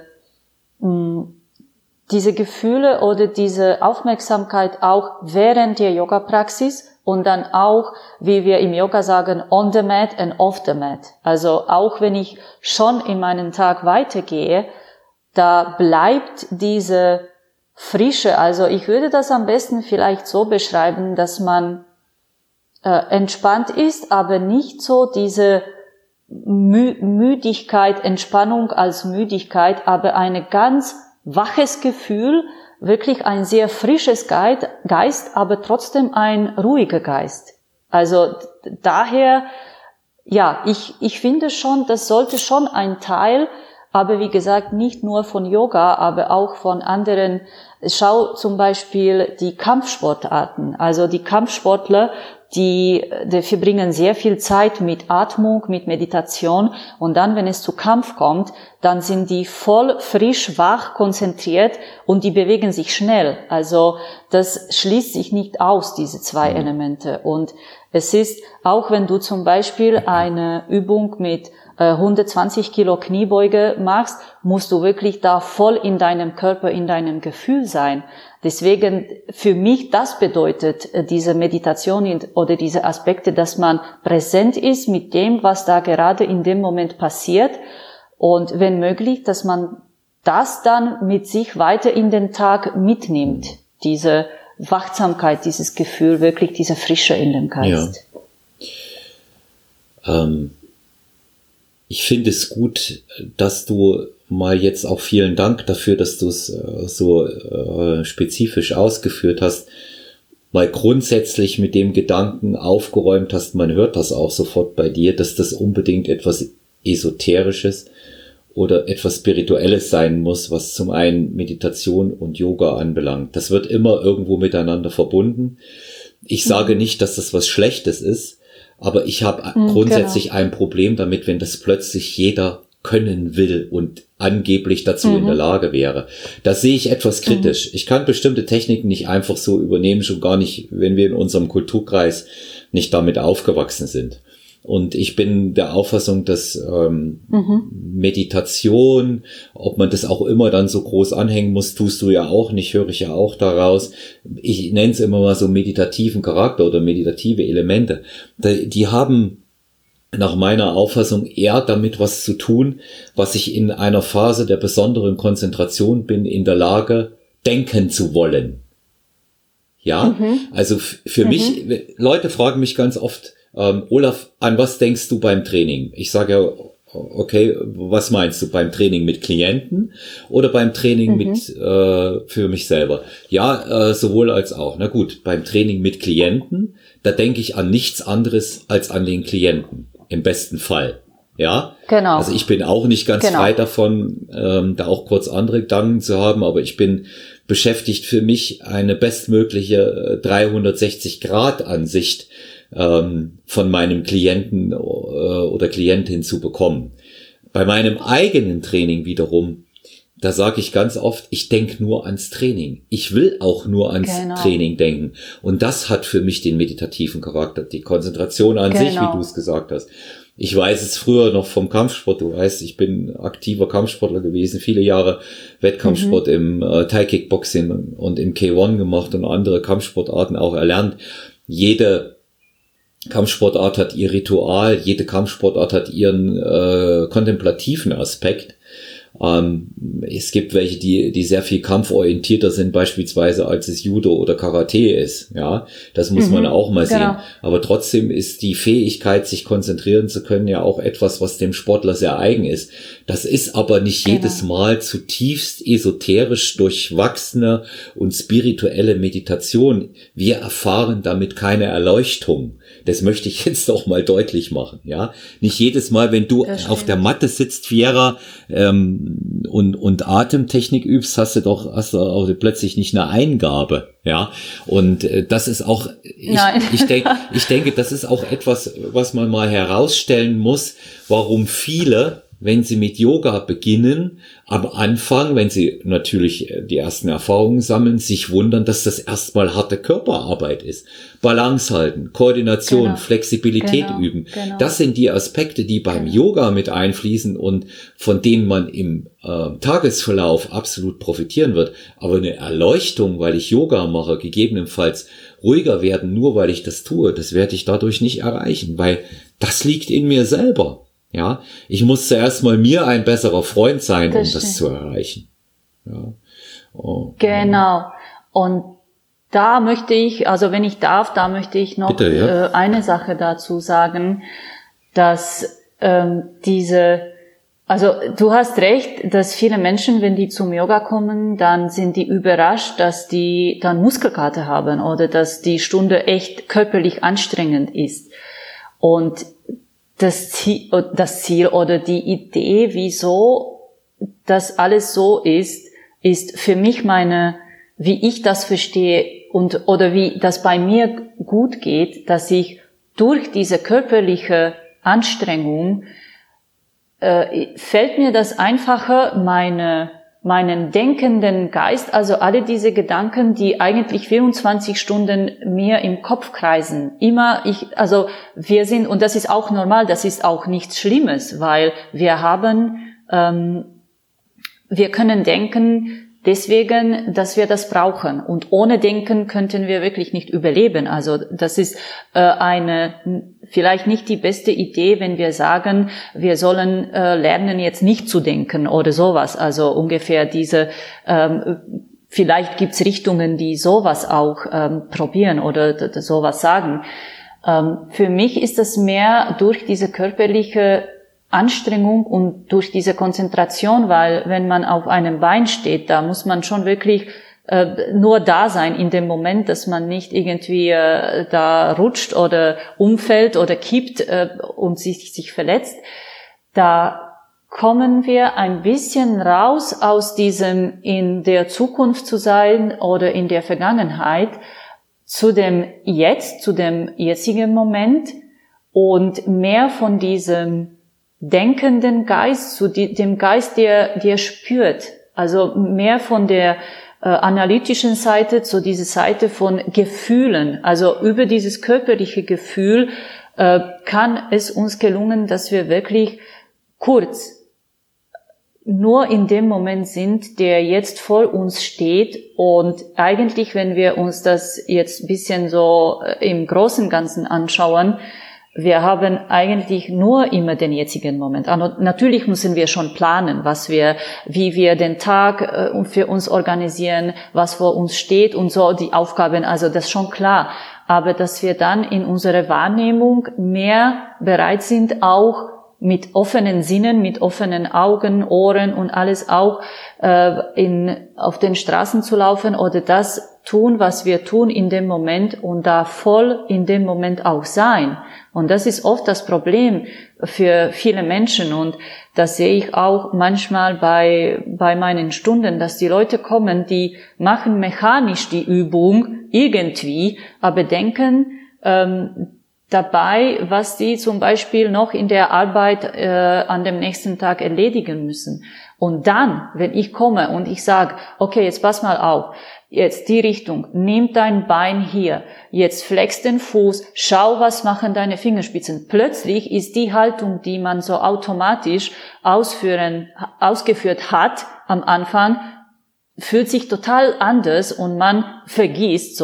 Speaker 2: Gefühle oder diese Aufmerksamkeit auch während der Yoga-Praxis und dann auch, wie wir im Yoga sagen, on the mat and off the mat. Also auch wenn ich schon in meinen Tag weitergehe, da bleibt diese Frische. Also ich würde das am besten vielleicht so beschreiben, dass man entspannt ist, aber nicht so diese Müdigkeit, Entspannung als Müdigkeit, aber ein ganz waches Gefühl, wirklich ein sehr frisches Geist, aber trotzdem ein ruhiger Geist. Also daher, ja, ich finde schon, das sollte schon ein Teil, aber wie gesagt, nicht nur von Yoga, aber auch von anderen. Schau zum Beispiel die Kampfsportarten. Also die Kampfsportler, die verbringen sehr viel Zeit mit Atmung, mit Meditation. Und dann, wenn es zu Kampf kommt, dann sind die voll frisch, wach, konzentriert und die bewegen sich schnell. Also das schließt sich nicht aus, diese zwei Elemente. Und es ist, auch wenn du zum Beispiel eine Übung mit 120 Kilo Kniebeuge machst, musst du wirklich da voll in deinem Körper, in deinem Gefühl sein. Deswegen für mich, das bedeutet diese Meditation oder diese Aspekte, dass man präsent ist mit dem, was da gerade in dem Moment passiert und wenn möglich, dass man das dann mit sich weiter in den Tag mitnimmt. Diese Wachsamkeit, dieses Gefühl, wirklich diese Frische in dem Geist.
Speaker 1: Ja. Ich finde es gut, dass du mal jetzt auch vielen Dank dafür, dass du es so spezifisch ausgeführt hast, mal grundsätzlich mit dem Gedanken aufgeräumt hast, man hört das auch sofort bei dir, dass das unbedingt etwas Esoterisches oder etwas Spirituelles sein muss, was zum einen Meditation und Yoga anbelangt. Das wird immer irgendwo miteinander verbunden. Ich sage nicht, dass das was Schlechtes ist, aber ich habe grundsätzlich ein Problem damit, wenn das plötzlich jeder können will und angeblich dazu in der Lage wäre. Das sehe ich etwas kritisch. Ich kann bestimmte Techniken nicht einfach so übernehmen, schon gar nicht, wenn wir in unserem Kulturkreis nicht damit aufgewachsen sind. Und ich bin der Auffassung, dass Meditation, ob man das auch immer dann so groß anhängen muss, tust du ja auch nicht, höre ich ja auch daraus. Ich nenne es immer mal so meditativen Charakter oder meditative Elemente. Die haben nach meiner Auffassung eher damit was zu tun, was ich in einer Phase der besonderen Konzentration bin, in der Lage, denken zu wollen. Ja, also für mich, Leute fragen mich ganz oft, Olaf, an was denkst du beim Training? Ich sage ja, okay, was meinst du, beim Training mit Klienten oder beim Training mit für mich selber? Ja, sowohl als auch. Na gut, beim Training mit Klienten, da denke ich an nichts anderes als an den Klienten. Im besten Fall. Ja,
Speaker 2: genau.
Speaker 1: Also ich bin auch nicht ganz frei davon, da auch kurz andere Gedanken zu haben, aber ich bin beschäftigt, für mich eine bestmögliche 360-Grad-Ansicht von meinem Klienten oder Klientin zu bekommen. Bei meinem eigenen Training wiederum, da sage ich ganz oft, ich denke nur ans Training. Ich will auch nur ans Training denken. Und das hat für mich den meditativen Charakter, die Konzentration an sich, wie du es gesagt hast. Ich weiß es früher noch vom Kampfsport. Du weißt, ich bin aktiver Kampfsportler gewesen, viele Jahre Wettkampfsport im Thai-Kickboxing und im K1 gemacht und andere Kampfsportarten auch erlernt. Jede Kampfsportart hat ihr Ritual, jede Kampfsportart hat ihren kontemplativen Aspekt. Es gibt welche, die sehr viel kampforientierter sind, beispielsweise als es Judo oder Karate ist. Ja, das muss man auch mal sehen. Aber trotzdem ist die Fähigkeit, sich konzentrieren zu können, ja auch etwas, was dem Sportler sehr eigen ist. Das ist aber nicht jedes Mal zutiefst esoterisch durchwachsene und spirituelle Meditation. Wir erfahren damit keine Erleuchtung. Das möchte ich jetzt auch mal deutlich machen. Ja, nicht jedes Mal, wenn du auf der Matte sitzt, Viera, und Atemtechnik übst, hast du auch plötzlich nicht eine Eingabe, ja. Und das ist auch, ich denke, das ist auch etwas, was man mal herausstellen muss, warum viele, wenn sie mit Yoga beginnen, am Anfang, wenn sie natürlich die ersten Erfahrungen sammeln, sich wundern, dass das erstmal harte Körperarbeit ist. Balance halten, Koordination, Flexibilität üben. Das sind die Aspekte, die beim Yoga mit einfließen und von denen man im Tagesverlauf absolut profitieren wird. Aber eine Erleuchtung, weil ich Yoga mache, gegebenenfalls ruhiger werden, nur weil ich das tue, das werde ich dadurch nicht erreichen, weil das liegt in mir selber. Ja, ich muss zuerst mal mir ein besserer Freund sein, um das zu erreichen. Ja.
Speaker 2: Genau. Und da möchte ich, also wenn ich darf, da möchte ich noch eine Sache dazu sagen, dass also du hast recht, dass viele Menschen, wenn die zum Yoga kommen, dann sind die überrascht, dass die dann Muskelkater haben oder dass die Stunde echt körperlich anstrengend ist. Und das Ziel oder die Idee, wieso das alles so ist für mich wie ich das verstehe oder wie das bei mir gut geht, dass ich durch diese körperliche Anstrengung fällt mir das einfacher, meinen denkenden Geist, also alle diese Gedanken, die eigentlich 24 Stunden mir im Kopf kreisen. Wir sind, und das ist auch normal, das ist auch nichts Schlimmes, weil wir können denken, deswegen, dass wir das brauchen. Und ohne Denken könnten wir wirklich nicht überleben. Also das ist vielleicht nicht die beste Idee, wenn wir sagen, wir sollen lernen jetzt nicht zu denken oder sowas. Also ungefähr vielleicht gibt's Richtungen, die sowas auch probieren oder sowas sagen. Für mich ist das mehr durch diese körperliche Anstrengung und durch diese Konzentration, weil wenn man auf einem Bein steht, da muss man schon wirklich nur da sein in dem Moment, dass man nicht irgendwie da rutscht oder umfällt oder kippt und sich verletzt. Da kommen wir ein bisschen raus aus diesem in der Zukunft zu sein oder in der Vergangenheit zu dem jetzigen Moment und mehr von diesem denkenden Geist, zu dem Geist, der spürt. Also mehr von der analytischen Seite zu dieser Seite von Gefühlen. Also über dieses körperliche Gefühl kann es uns gelingen, dass wir wirklich kurz nur in dem Moment sind, der jetzt vor uns steht. Und eigentlich, wenn wir uns das jetzt ein bisschen so im großen Ganzen anschauen, wir haben eigentlich nur immer den jetzigen Moment. Also natürlich müssen wir schon planen, wie wir den Tag für uns organisieren, was vor uns steht und so die Aufgaben. Also das ist schon klar. Aber dass wir dann in unserer Wahrnehmung mehr bereit sind, auch mit offenen Sinnen, mit offenen Augen, Ohren und alles auch auf den Straßen zu laufen oder das tun, was wir tun in dem Moment und da voll in dem Moment auch sein. Und das ist oft das Problem für viele Menschen und das sehe ich auch manchmal bei meinen Stunden, dass die Leute kommen, die machen mechanisch die Übung irgendwie, aber denken dabei, was die zum Beispiel noch in der Arbeit an dem nächsten Tag erledigen müssen. Und dann, wenn ich komme und ich sage, okay, jetzt pass mal auf, jetzt die Richtung, nimm dein Bein hier, jetzt flex den Fuß, schau, was machen deine Fingerspitzen. Plötzlich ist die Haltung, die man so automatisch ausgeführt hat am Anfang, fühlt sich total anders und man vergisst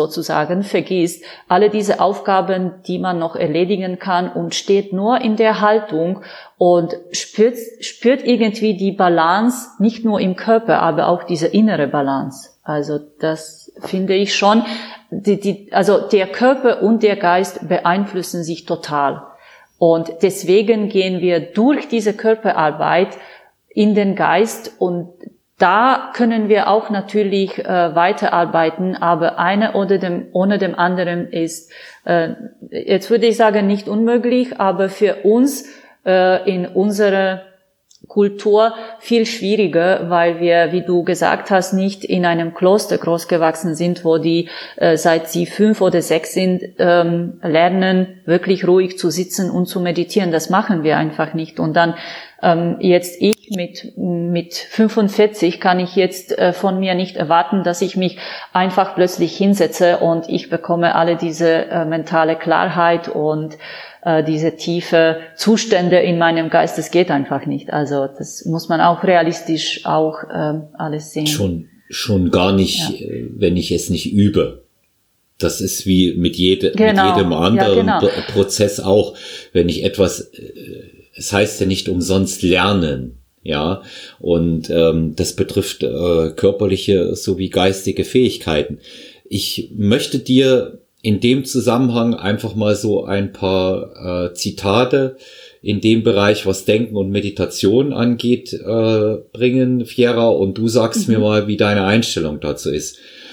Speaker 2: alle diese Aufgaben, die man noch erledigen kann und steht nur in der Haltung und spürt irgendwie die Balance, nicht nur im Körper, aber auch diese innere Balance. Also das finde ich schon, also der Körper und der Geist beeinflussen sich total. Und deswegen gehen wir durch diese Körperarbeit in den Geist und da können wir auch natürlich weiterarbeiten, aber eine ohne dem anderen ist, jetzt würde ich sagen, nicht unmöglich, aber für uns in unserer Kultur viel schwieriger, weil wir, wie du gesagt hast, nicht in einem Kloster großgewachsen sind, wo die, seit sie 5 oder 6 sind, lernen, wirklich ruhig zu sitzen und zu meditieren. Das machen wir einfach nicht. Und dann jetzt ich mit 45 kann ich jetzt von mir nicht erwarten, dass ich mich einfach plötzlich hinsetze und ich bekomme alle diese mentale Klarheit und diese tiefe Zustände in meinem Geist. Das geht einfach nicht. Also das muss man auch realistisch auch alles sehen.
Speaker 1: Schon gar nicht, ja. Wenn ich es nicht übe. Das ist wie mit jedem anderen Prozess auch. Wenn ich etwas, es heißt ja nicht umsonst lernen, ja, und das betrifft körperliche sowie geistige Fähigkeiten. Ich möchte dir in dem Zusammenhang einfach mal so ein paar Zitate in dem Bereich, was Denken und Meditation angeht, bringen, Fiera, und du sagst mir mal, wie deine Einstellung dazu ist.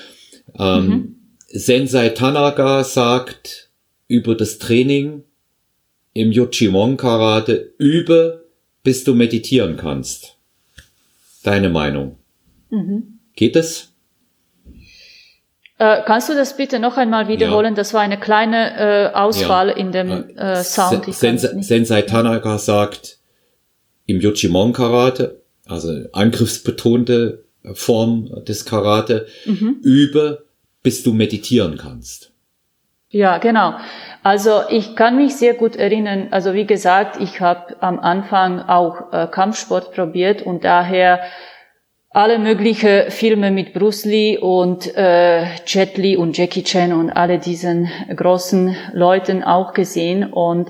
Speaker 1: Sensei Tanaka sagt über das Training im Yochimon Karate, übe, bis du meditieren kannst. Deine Meinung? Geht es?
Speaker 2: Kannst du das bitte noch einmal wiederholen? Ja. Das war eine kleine Ausfall in dem Sound.
Speaker 1: Sensei Tanaka sagt im Yochimon Karate, also angriffsbetonte Form des Karate, übe, bis du meditieren kannst.
Speaker 2: Ja, genau. Also ich kann mich sehr gut erinnern, also wie gesagt, ich habe am Anfang auch Kampfsport probiert und daher alle mögliche Filme mit Bruce Lee und Jet Li und Jackie Chan und alle diesen großen Leuten auch gesehen und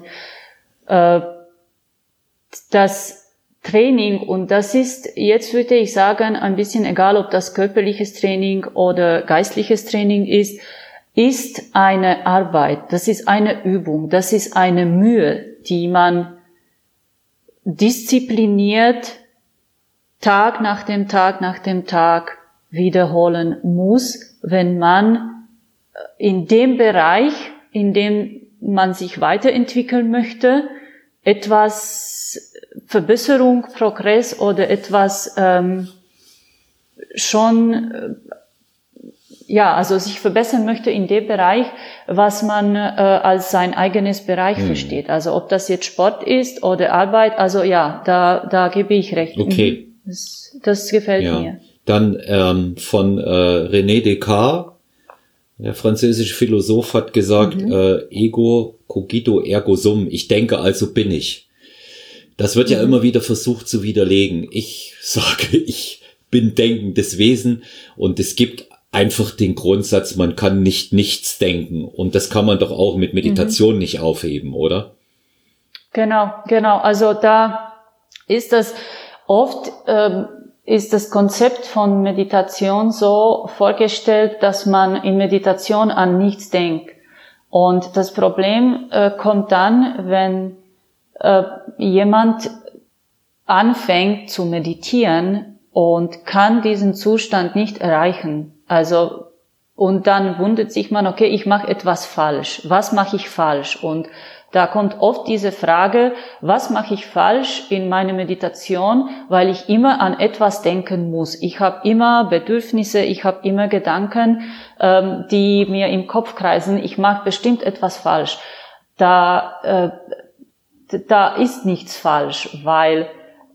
Speaker 2: das Training, und das ist, jetzt würde ich sagen, ein bisschen egal, ob das körperliches Training oder geistliches Training ist eine Arbeit, das ist eine Übung, das ist eine Mühe, die man diszipliniert Tag nach dem Tag wiederholen muss, wenn man in dem Bereich, in dem man sich weiterentwickeln möchte, etwas Verbesserung, Progress oder etwas schon also sich verbessern möchte in dem Bereich, was man als sein eigenes Bereich versteht. Also ob das jetzt Sport ist oder Arbeit, also ja, da gebe ich recht.
Speaker 1: Okay.
Speaker 2: Das gefällt mir.
Speaker 1: Dann von René Descartes, der französische Philosoph, hat gesagt, ego cogito ergo sum, ich denke, also bin ich. Das wird ja immer wieder versucht zu widerlegen. Ich sage, ich bin denkendes Wesen und es gibt einfach den Grundsatz, man kann nicht nichts denken und das kann man doch auch mit Meditation nicht aufheben, oder?
Speaker 2: Genau. Also da ist das oft, ist das Konzept von Meditation so vorgestellt, dass man in Meditation an nichts denkt. Und das Problem kommt dann, wenn jemand anfängt zu meditieren und kann diesen Zustand nicht erreichen. Also, und dann wundert sich man, okay, ich mache etwas falsch. Was mache ich falsch? Und da kommt oft diese Frage, was mache ich falsch in meiner Meditation, weil ich immer an etwas denken muss. Ich habe immer Bedürfnisse, ich habe immer Gedanken, die mir im Kopf kreisen. Ich mache bestimmt etwas falsch. Da ist nichts falsch, weil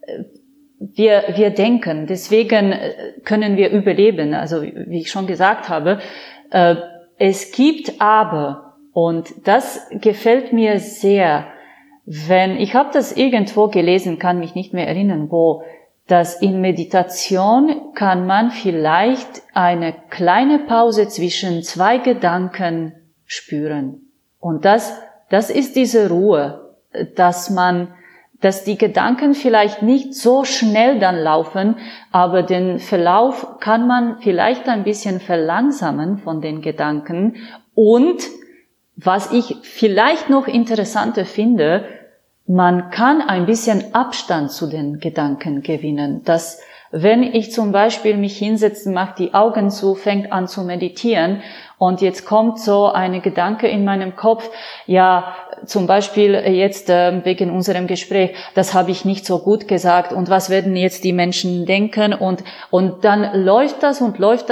Speaker 2: wir denken, deswegen können wir überleben. Also wie ich schon gesagt habe, es gibt aber, und das gefällt mir sehr, ich habe das irgendwo gelesen, kann mich nicht mehr erinnern, wo, dass in Meditation kann man vielleicht eine kleine Pause zwischen zwei Gedanken spüren. Und das ist diese Ruhe, dass die Gedanken vielleicht nicht so schnell dann laufen, aber den Verlauf kann man vielleicht ein bisschen verlangsamen von den Gedanken. Und was ich vielleicht noch interessanter finde, man kann ein bisschen Abstand zu den Gedanken gewinnen. Dass, wenn ich zum Beispiel mich hinsetze, mache die Augen zu, fängt an zu meditieren und jetzt kommt so eine Gedanke in meinem Kopf, ja, zum Beispiel jetzt wegen unserem Gespräch, das habe ich nicht so gut gesagt und was werden jetzt die Menschen denken und dann läuft das,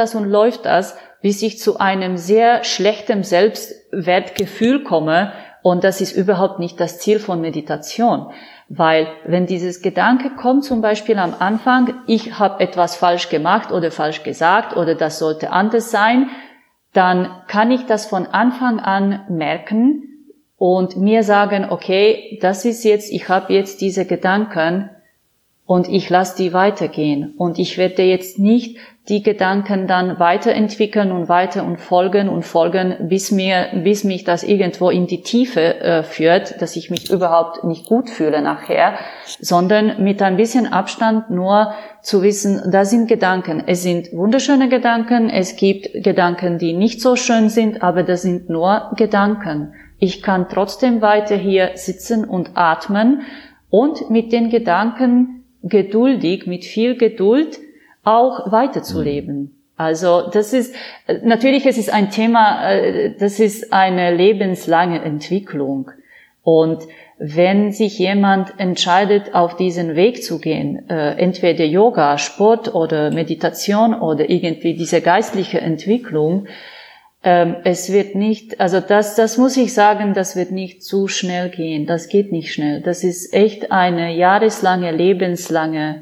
Speaker 2: bis ich zu einem sehr schlechten Selbstwertgefühl komme und das ist überhaupt nicht das Ziel von Meditation. Weil wenn dieses Gedanke kommt, zum Beispiel am Anfang, ich habe etwas falsch gemacht oder falsch gesagt oder das sollte anders sein, dann kann ich das von Anfang an merken und mir sagen, okay, das ist jetzt, ich habe jetzt diese Gedanken und ich lasse die weitergehen. Und ich werde jetzt nicht die Gedanken dann weiterentwickeln und weiter und folgen, bis mich das irgendwo in die Tiefe führt, dass ich mich überhaupt nicht gut fühle nachher, sondern mit ein bisschen Abstand nur zu wissen, da sind Gedanken. Es sind wunderschöne Gedanken, es gibt Gedanken, die nicht so schön sind, aber das sind nur Gedanken. Ich kann trotzdem weiter hier sitzen und atmen und mit den Gedanken geduldig, mit viel Geduld auch weiterzuleben. Also das ist, natürlich es ist ein Thema, das ist eine lebenslange Entwicklung. Und wenn sich jemand entscheidet, auf diesen Weg zu gehen, entweder Yoga, Sport oder Meditation oder irgendwie diese geistliche Entwicklung, es wird nicht, also das muss ich sagen, das wird nicht zu schnell gehen. Das geht nicht schnell. Das ist echt eine jahreslange, lebenslange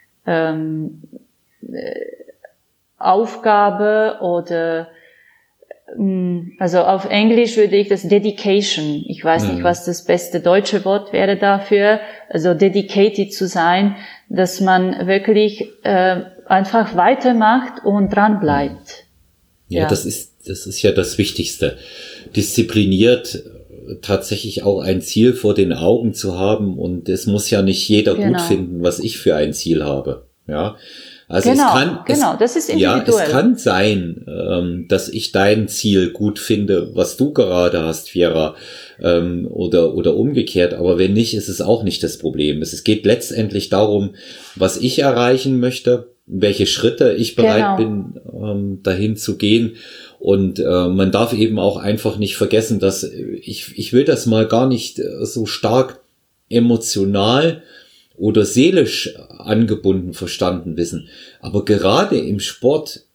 Speaker 2: Aufgabe oder also auf Englisch würde ich das Dedication. Ich weiß nicht, was das beste deutsche Wort wäre dafür. Also dedicated zu sein, dass man wirklich einfach weitermacht und dran bleibt.
Speaker 1: Ja, das ist ja das Wichtigste. Diszipliniert tatsächlich auch ein Ziel vor den Augen zu haben und es muss ja nicht jeder gut finden, was ich für ein Ziel habe. Ja, also
Speaker 2: das ist individuell.
Speaker 1: Ja, es kann sein, dass ich dein Ziel gut finde, was du gerade hast, Viera, oder umgekehrt. Aber wenn nicht, ist es auch nicht das Problem. Es geht letztendlich darum, was ich erreichen möchte, welche Schritte ich bereit bin, dahin zu gehen. Und man darf eben auch einfach nicht vergessen, dass ich will das mal gar nicht so stark emotional oder seelisch angebunden verstanden wissen. Aber gerade im Sport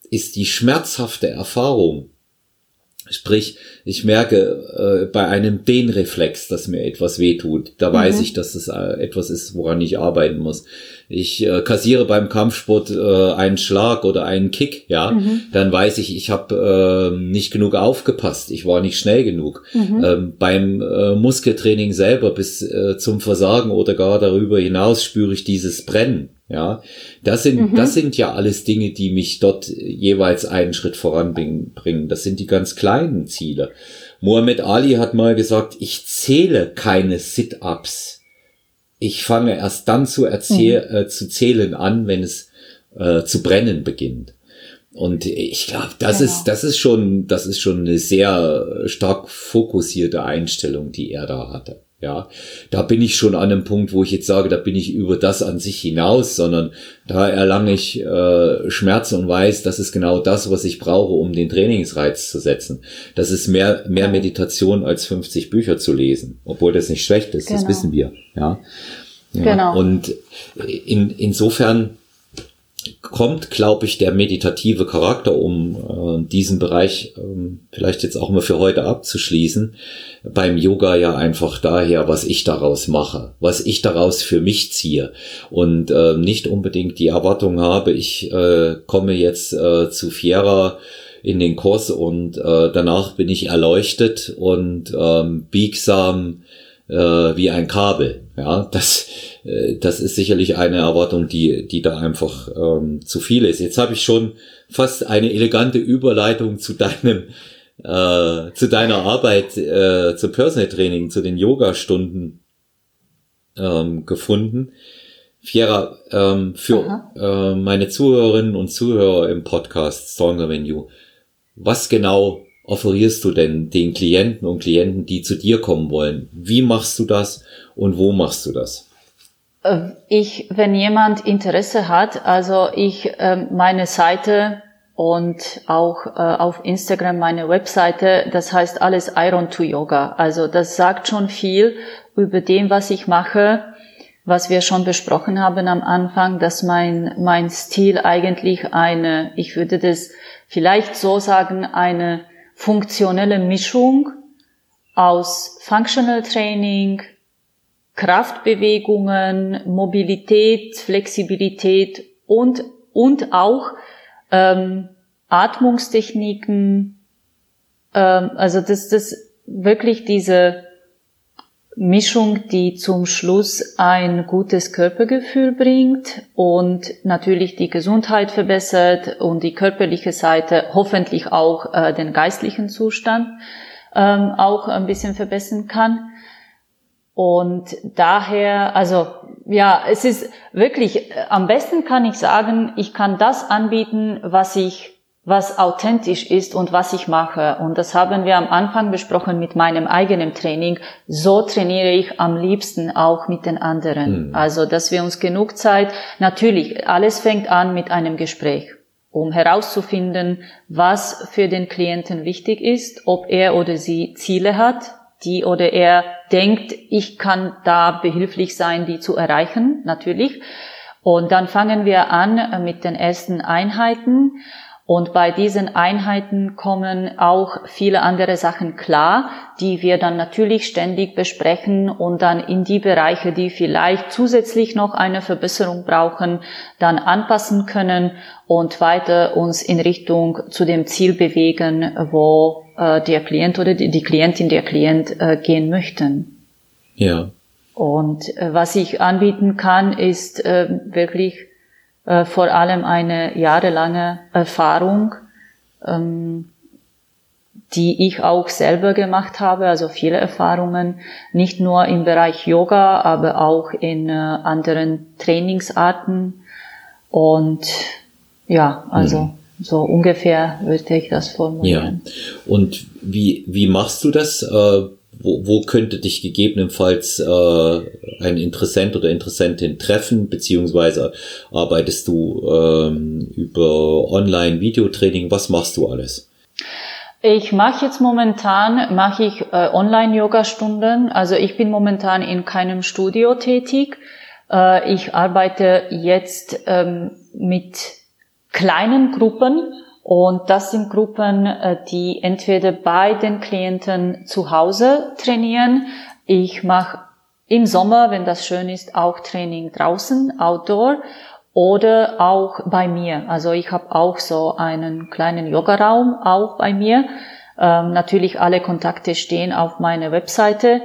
Speaker 1: ist die schmerzhafte Erfahrung. Sprich, ich merke bei einem Dehnreflex, dass mir etwas wehtut. Da weiß ich, dass es etwas ist, woran ich arbeiten muss. Ich kassiere beim Kampfsport einen Schlag oder einen Kick, ja, dann weiß ich habe nicht genug aufgepasst, ich war nicht schnell genug. Beim Muskeltraining selber bis zum Versagen oder gar darüber hinaus spüre ich dieses Brennen. Ja, das sind ja alles Dinge, die mich dort jeweils einen Schritt voranbringen. Das sind die ganz kleinen Ziele. Muhammad Ali hat mal gesagt, ich zähle keine Sit-Ups. Ich fange erst dann zu zählen an, wenn es zu brennen beginnt. Und ich glaube, das ist schon eine sehr stark fokussierte Einstellung, die er da hatte. Ja, da bin ich schon an einem Punkt, wo ich jetzt sage, da bin ich über das an sich hinaus, sondern da erlange ich Schmerz und weiß, das ist genau das, was ich brauche, um den Trainingsreiz zu setzen. Das ist mehr Meditation als 50 Bücher zu lesen, obwohl das nicht schlecht ist, das wissen wir. Ja. Genau. Und insofern kommt, glaube ich, der meditative Charakter, um diesen Bereich vielleicht jetzt auch mal für heute abzuschließen, beim Yoga ja einfach daher, was ich daraus mache, was ich daraus für mich ziehe und nicht unbedingt die Erwartung habe, ich komme jetzt zu Fiera in den Kurs und danach bin ich erleuchtet und biegsam wie ein Kabel. Ja, das ist sicherlich eine Erwartung, die da einfach zu viel ist. Jetzt habe ich schon fast eine elegante Überleitung zu deiner Arbeit, zum Personal Training, zu den Yoga-Stunden gefunden. Fiera, für meine Zuhörerinnen und Zuhörer im Podcast Stronger Than You, was genau offerierst du denn den Klienten und Klienten, die zu dir kommen wollen? Wie machst du das und wo machst du das?
Speaker 2: Wenn jemand Interesse hat, also meine Seite und auch auf Instagram meine Webseite, das heißt alles Iron to Yoga. Also das sagt schon viel über dem, was ich mache, was wir schon besprochen haben am Anfang, dass mein Stil eigentlich ich würde das vielleicht so sagen, eine funktionelle Mischung aus Functional Training, Kraftbewegungen, Mobilität, Flexibilität und auch Atmungstechniken, also das wirklich diese Mischung, die zum Schluss ein gutes Körpergefühl bringt und natürlich die Gesundheit verbessert und die körperliche Seite hoffentlich auch den geistlichen Zustand auch ein bisschen verbessern kann. Und daher, also ja, es ist wirklich, am besten kann ich sagen, ich kann das anbieten, was authentisch ist und was ich mache. Und das haben wir am Anfang besprochen mit meinem eigenen Training. So trainiere ich am liebsten auch mit den anderen. Also, dass wir uns genug Zeit, natürlich, alles fängt an mit einem Gespräch, um herauszufinden, was für den Klienten wichtig ist, ob er oder sie Ziele hat, die oder er denkt, ich kann da behilflich sein, die zu erreichen, natürlich. Und dann fangen wir an mit den ersten Einheiten. Und bei diesen Einheiten kommen auch viele andere Sachen klar, die wir dann natürlich ständig besprechen und dann in die Bereiche, die vielleicht zusätzlich noch eine Verbesserung brauchen, dann anpassen können und weiter uns in Richtung zu dem Ziel bewegen, wo der Klient oder die Klientin, der Klient gehen möchten.
Speaker 1: Ja.
Speaker 2: Und was ich anbieten kann, ist wirklich vor allem eine jahrelange Erfahrung, die ich auch selber gemacht habe, also viele Erfahrungen, nicht nur im Bereich Yoga, aber auch in anderen Trainingsarten. Und ja, also so ungefähr würde ich das formulieren.
Speaker 1: Ja. Und wie machst du das? Wo könnte dich gegebenenfalls ein Interessent oder Interessentin treffen, beziehungsweise arbeitest du über Online-Videotraining? Was machst du alles?
Speaker 2: Ich mache jetzt momentan Online-Yoga-Stunden. Also ich bin momentan in keinem Studio tätig. Ich arbeite jetzt mit kleinen Gruppen Und das sind Gruppen, die entweder bei den Klienten zu Hause trainieren. Ich mache im Sommer, wenn das schön ist, auch Training draußen, Outdoor, oder auch bei mir. Also ich habe auch so einen kleinen Yogaraum auch bei mir. Natürlich alle Kontakte stehen auf meiner Webseite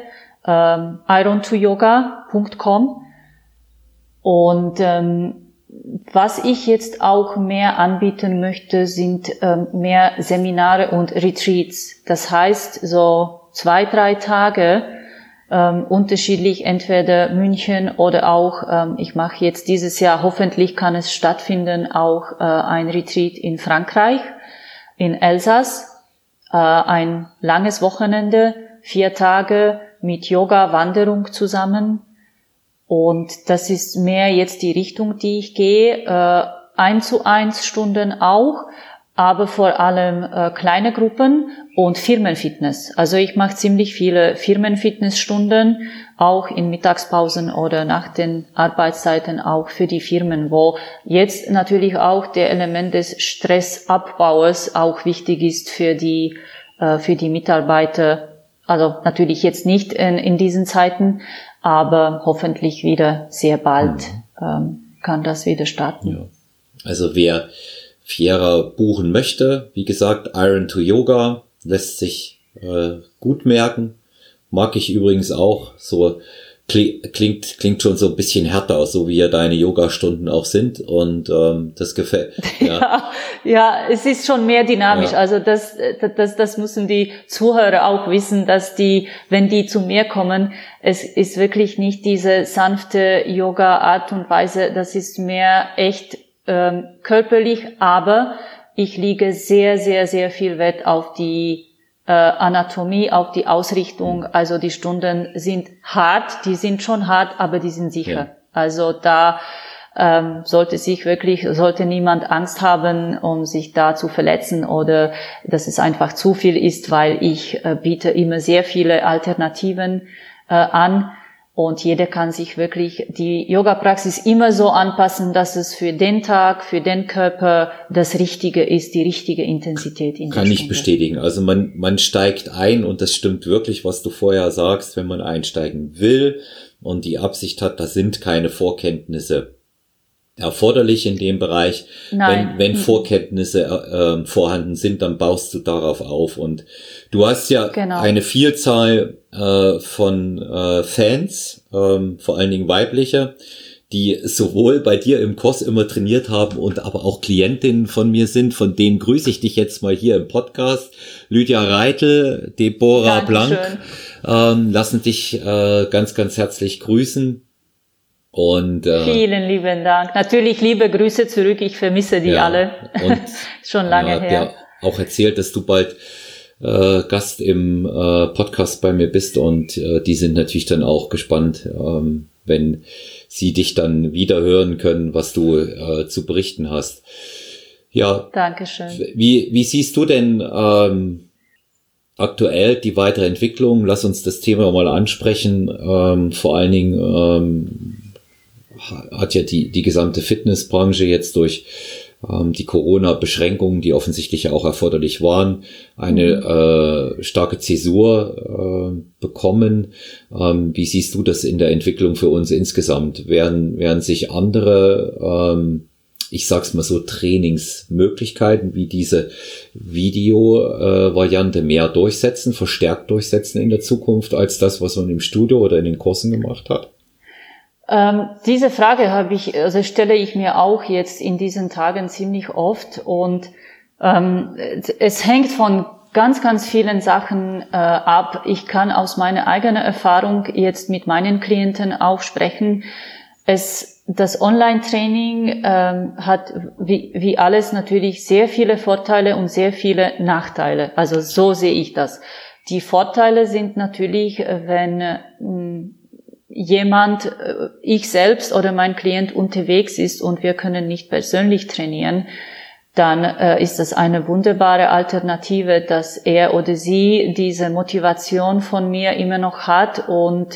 Speaker 2: iron2yoga.com. Und was ich jetzt auch mehr anbieten möchte, sind mehr Seminare und Retreats. Das heißt, so 2-3 Tage unterschiedlich, entweder München oder auch, ich mache jetzt dieses Jahr, hoffentlich kann es stattfinden, auch ein Retreat in Frankreich, in Elsass, ein langes Wochenende, 4 Tage mit Yoga, Wanderung zusammen. Und das ist mehr jetzt die Richtung, die ich gehe, 1:1 Stunden auch, aber vor allem kleine Gruppen und Firmenfitness. Also ich mache ziemlich viele Firmenfitnessstunden, auch in Mittagspausen oder nach den Arbeitszeiten auch für die Firmen, wo jetzt natürlich auch der Element des Stressabbaues auch wichtig ist für die Mitarbeiter. Also natürlich jetzt nicht in diesen Zeiten, aber hoffentlich wieder sehr bald kann das wieder starten.
Speaker 1: Ja. Also wer Viera buchen möchte, wie gesagt, Iron2Yoga lässt sich gut merken. Mag ich übrigens auch. So klingt schon so ein bisschen härter, so wie ja deine Yoga-Stunden auch sind. Und das gefällt.
Speaker 2: Ja, es ist schon mehr dynamisch.
Speaker 1: Ja.
Speaker 2: Also das müssen die Zuhörer auch wissen, dass wenn die zu mir kommen, es ist wirklich nicht diese sanfte Yoga-Art und Weise. Das ist mehr echt körperlich, aber ich lege sehr, sehr, sehr viel Wert auf die Anatomie, auf die Ausrichtung. Also die Stunden sind hart, die sind schon hart, aber die sind sicher. Ja. Also da sollte niemand Angst haben, um sich da zu verletzen oder dass es einfach zu viel ist, weil ich biete immer sehr viele Alternativen an. Und jeder kann sich wirklich die Yoga-Praxis immer so anpassen, dass es für den Tag, für den Körper das Richtige ist, die richtige Intensität in der Stunde.
Speaker 1: Kann ich bestätigen. Also man steigt ein und das stimmt wirklich, was du vorher sagst, wenn man einsteigen will und die Absicht hat, da sind keine Vorkenntnisse erforderlich in dem Bereich.
Speaker 2: Nein.
Speaker 1: Wenn Vorkenntnisse vorhanden sind, dann baust du darauf auf. Und du hast ja eine Vielzahl von Fans, vor allen Dingen weibliche, die sowohl bei dir im Kurs immer trainiert haben und aber auch Klientinnen von mir sind. Von denen grüße ich dich jetzt mal hier im Podcast. Lydia Reitel, Deborah Blank lassen dich ganz, ganz herzlich grüßen. Und
Speaker 2: vielen lieben Dank. Natürlich liebe Grüße zurück. Ich vermisse die alle. Und schon lange her.
Speaker 1: Der auch erzählt, dass du bald Gast im Podcast bei mir bist und die sind natürlich dann auch gespannt, wenn sie dich dann wieder hören können, was du zu berichten hast. Ja.
Speaker 2: Dankeschön.
Speaker 1: Wie siehst du denn aktuell die weitere Entwicklung? Lass uns das Thema mal ansprechen. Vor allen Dingen hat ja die gesamte Fitnessbranche jetzt durch die Corona-Beschränkungen, die offensichtlich ja auch erforderlich waren, eine starke Zäsur bekommen. Wie siehst du das in der Entwicklung für uns insgesamt? Werden sich andere, ich sag's mal so, Trainingsmöglichkeiten wie diese Video-Variante mehr durchsetzen, verstärkt durchsetzen in der Zukunft als das, was man im Studio oder in den Kursen gemacht hat?
Speaker 2: Diese Frage stelle ich mir auch jetzt in diesen Tagen ziemlich oft und es hängt von ganz, ganz vielen Sachen ab. Ich kann aus meiner eigenen Erfahrung jetzt mit meinen Klienten auch sprechen. Das Online-Training hat wie alles natürlich sehr viele Vorteile und sehr viele Nachteile. Also so sehe ich das. Die Vorteile sind natürlich, wenn jemand, ich selbst oder mein Klient unterwegs ist und wir können nicht persönlich trainieren, dann ist das eine wunderbare Alternative, dass er oder sie diese Motivation von mir immer noch hat und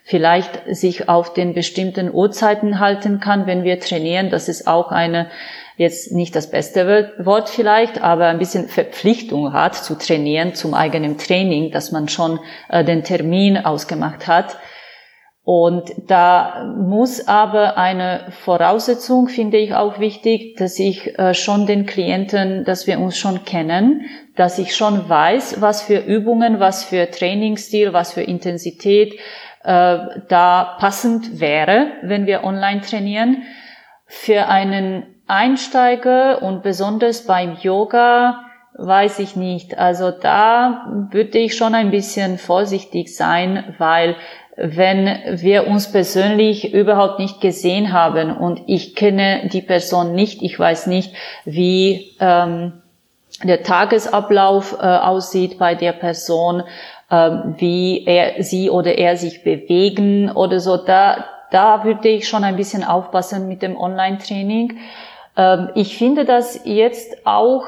Speaker 2: vielleicht sich auf den bestimmten Uhrzeiten halten kann, wenn wir trainieren. Das ist auch eine jetzt nicht das beste Wort vielleicht, aber ein bisschen Verpflichtung hat zu trainieren, zum eigenen Training, dass man schon den Termin ausgemacht hat. Und da muss aber eine Voraussetzung, finde ich auch wichtig, dass ich schon den Klienten, dass wir uns schon kennen, dass ich schon weiß, was für Übungen, was für Trainingsstil, was für Intensität da passend wäre, wenn wir online trainieren. Für einen Einsteiger und besonders beim Yoga weiß ich nicht. Also da würde ich schon ein bisschen vorsichtig sein, weil wenn wir uns persönlich überhaupt nicht gesehen haben und ich kenne die Person nicht, ich weiß nicht, wie der Tagesablauf aussieht bei der Person, wie sie oder er sich bewegen oder so, da würde ich schon ein bisschen aufpassen mit dem Online-Training. Ich finde das jetzt auch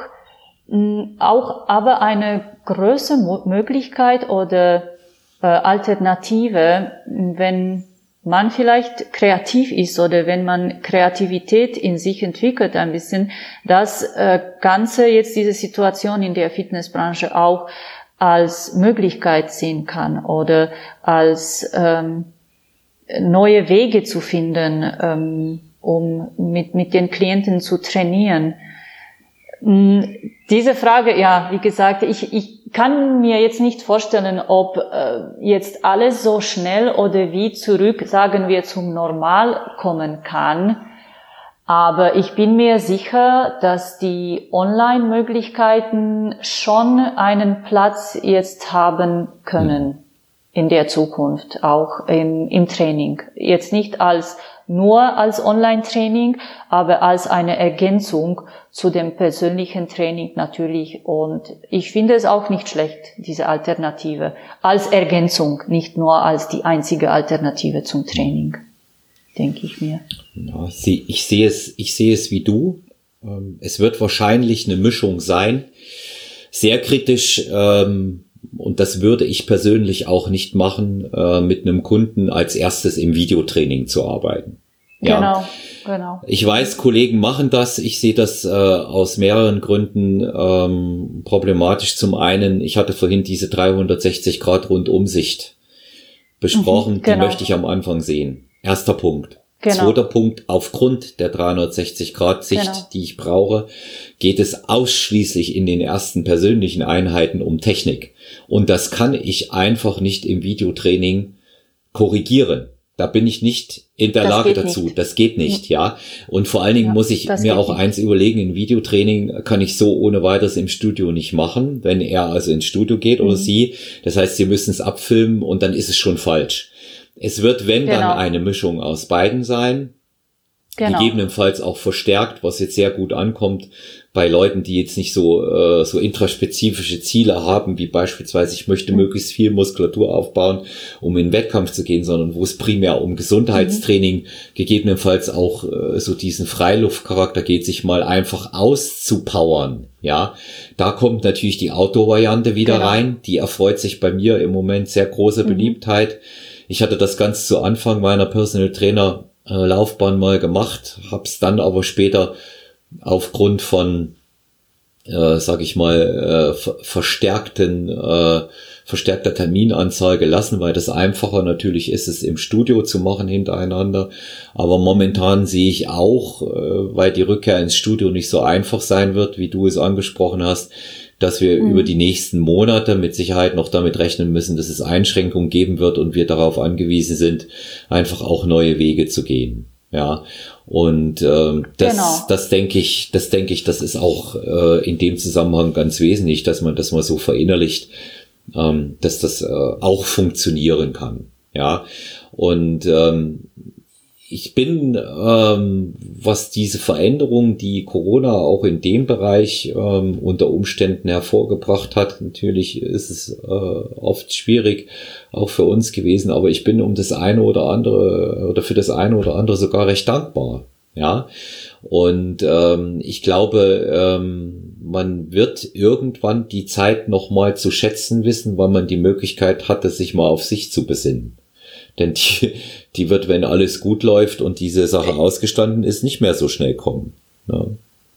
Speaker 2: aber eine große Möglichkeit oder Alternative, wenn man vielleicht kreativ ist oder wenn man Kreativität in sich entwickelt ein bisschen, das Ganze jetzt diese Situation in der Fitnessbranche auch als Möglichkeit sehen kann oder als neue Wege zu finden, um mit den Klienten zu trainieren. Diese Frage, ja, wie gesagt, ich kann mir jetzt nicht vorstellen, ob jetzt alles so schnell oder wie zurück, sagen wir, zum Normal kommen kann. Aber ich bin mir sicher, dass die Online-Möglichkeiten schon einen Platz jetzt haben können in der Zukunft, auch im Training. Jetzt nicht nur als Online-Training, aber als eine Ergänzung zu dem persönlichen Training natürlich. Und ich finde es auch nicht schlecht, diese Alternative. Als Ergänzung, nicht nur als die einzige Alternative zum Training, denke ich mir.
Speaker 1: Ja, ich sehe es wie du. Es wird wahrscheinlich eine Mischung sein. Sehr kritisch, und das würde ich persönlich auch nicht machen, mit einem Kunden als erstes im Videotraining zu arbeiten. Ja. Genau. Ich weiß, Kollegen machen das. Ich sehe das aus mehreren Gründen problematisch. Zum einen, ich hatte vorhin diese 360-Grad-Rundumsicht besprochen. Die möchte ich am Anfang sehen. Erster Punkt. Zweiter Punkt, aufgrund der 360-Grad-Sicht, die ich brauche, geht es ausschließlich in den ersten persönlichen Einheiten um Technik. Und das kann ich einfach nicht im Videotraining korrigieren. Da bin ich nicht in der Lage dazu. Nicht. Das geht nicht, ja. Und vor allen Dingen muss ich mir auch eins überlegen, ein Videotraining kann ich so ohne weiteres im Studio nicht machen, wenn er also ins Studio geht oder sie. Das heißt, sie müssen es abfilmen und dann ist es schon falsch. Es wird, wenn dann, eine Mischung aus beiden sein. Gegebenenfalls auch verstärkt, was jetzt sehr gut ankommt bei Leuten, die jetzt nicht so intraspezifische Ziele haben, wie beispielsweise, ich möchte möglichst viel Muskulatur aufbauen, um in den Wettkampf zu gehen, sondern wo es primär um Gesundheitstraining, gegebenenfalls auch so diesen Freiluftcharakter geht, sich mal einfach auszupowern. Ja, da kommt natürlich die Outdoor-Variante wieder rein. Die erfreut sich bei mir im Moment sehr große Beliebtheit. Ich hatte das ganz zu Anfang meiner Personal Trainer Laufbahn mal gemacht, hab's dann aber später aufgrund von, verstärkter Terminanzahl gelassen, weil das einfacher natürlich ist, es im Studio zu machen hintereinander. Aber momentan sehe ich auch, weil die Rückkehr ins Studio nicht so einfach sein wird, wie du es angesprochen hast, dass wir über die nächsten Monate mit Sicherheit noch damit rechnen müssen, dass es Einschränkungen geben wird und wir darauf angewiesen sind, einfach auch neue Wege zu gehen. Ja, und das denke ich, das ist auch in dem Zusammenhang ganz wesentlich, dass man das mal so verinnerlicht, dass das auch funktionieren kann. Ja, und ich bin, was diese Veränderung, die Corona auch in dem Bereich unter Umständen hervorgebracht hat, natürlich ist es oft schwierig, auch für uns gewesen, aber ich bin um das eine oder andere oder für das eine oder andere sogar recht dankbar. Ja, und ich glaube, man wird irgendwann die Zeit nochmal zu schätzen wissen, weil man die Möglichkeit hatte, sich mal auf sich zu besinnen. Denn die wird, wenn alles gut läuft und diese Sache ausgestanden ist, nicht mehr so schnell kommen. Ja.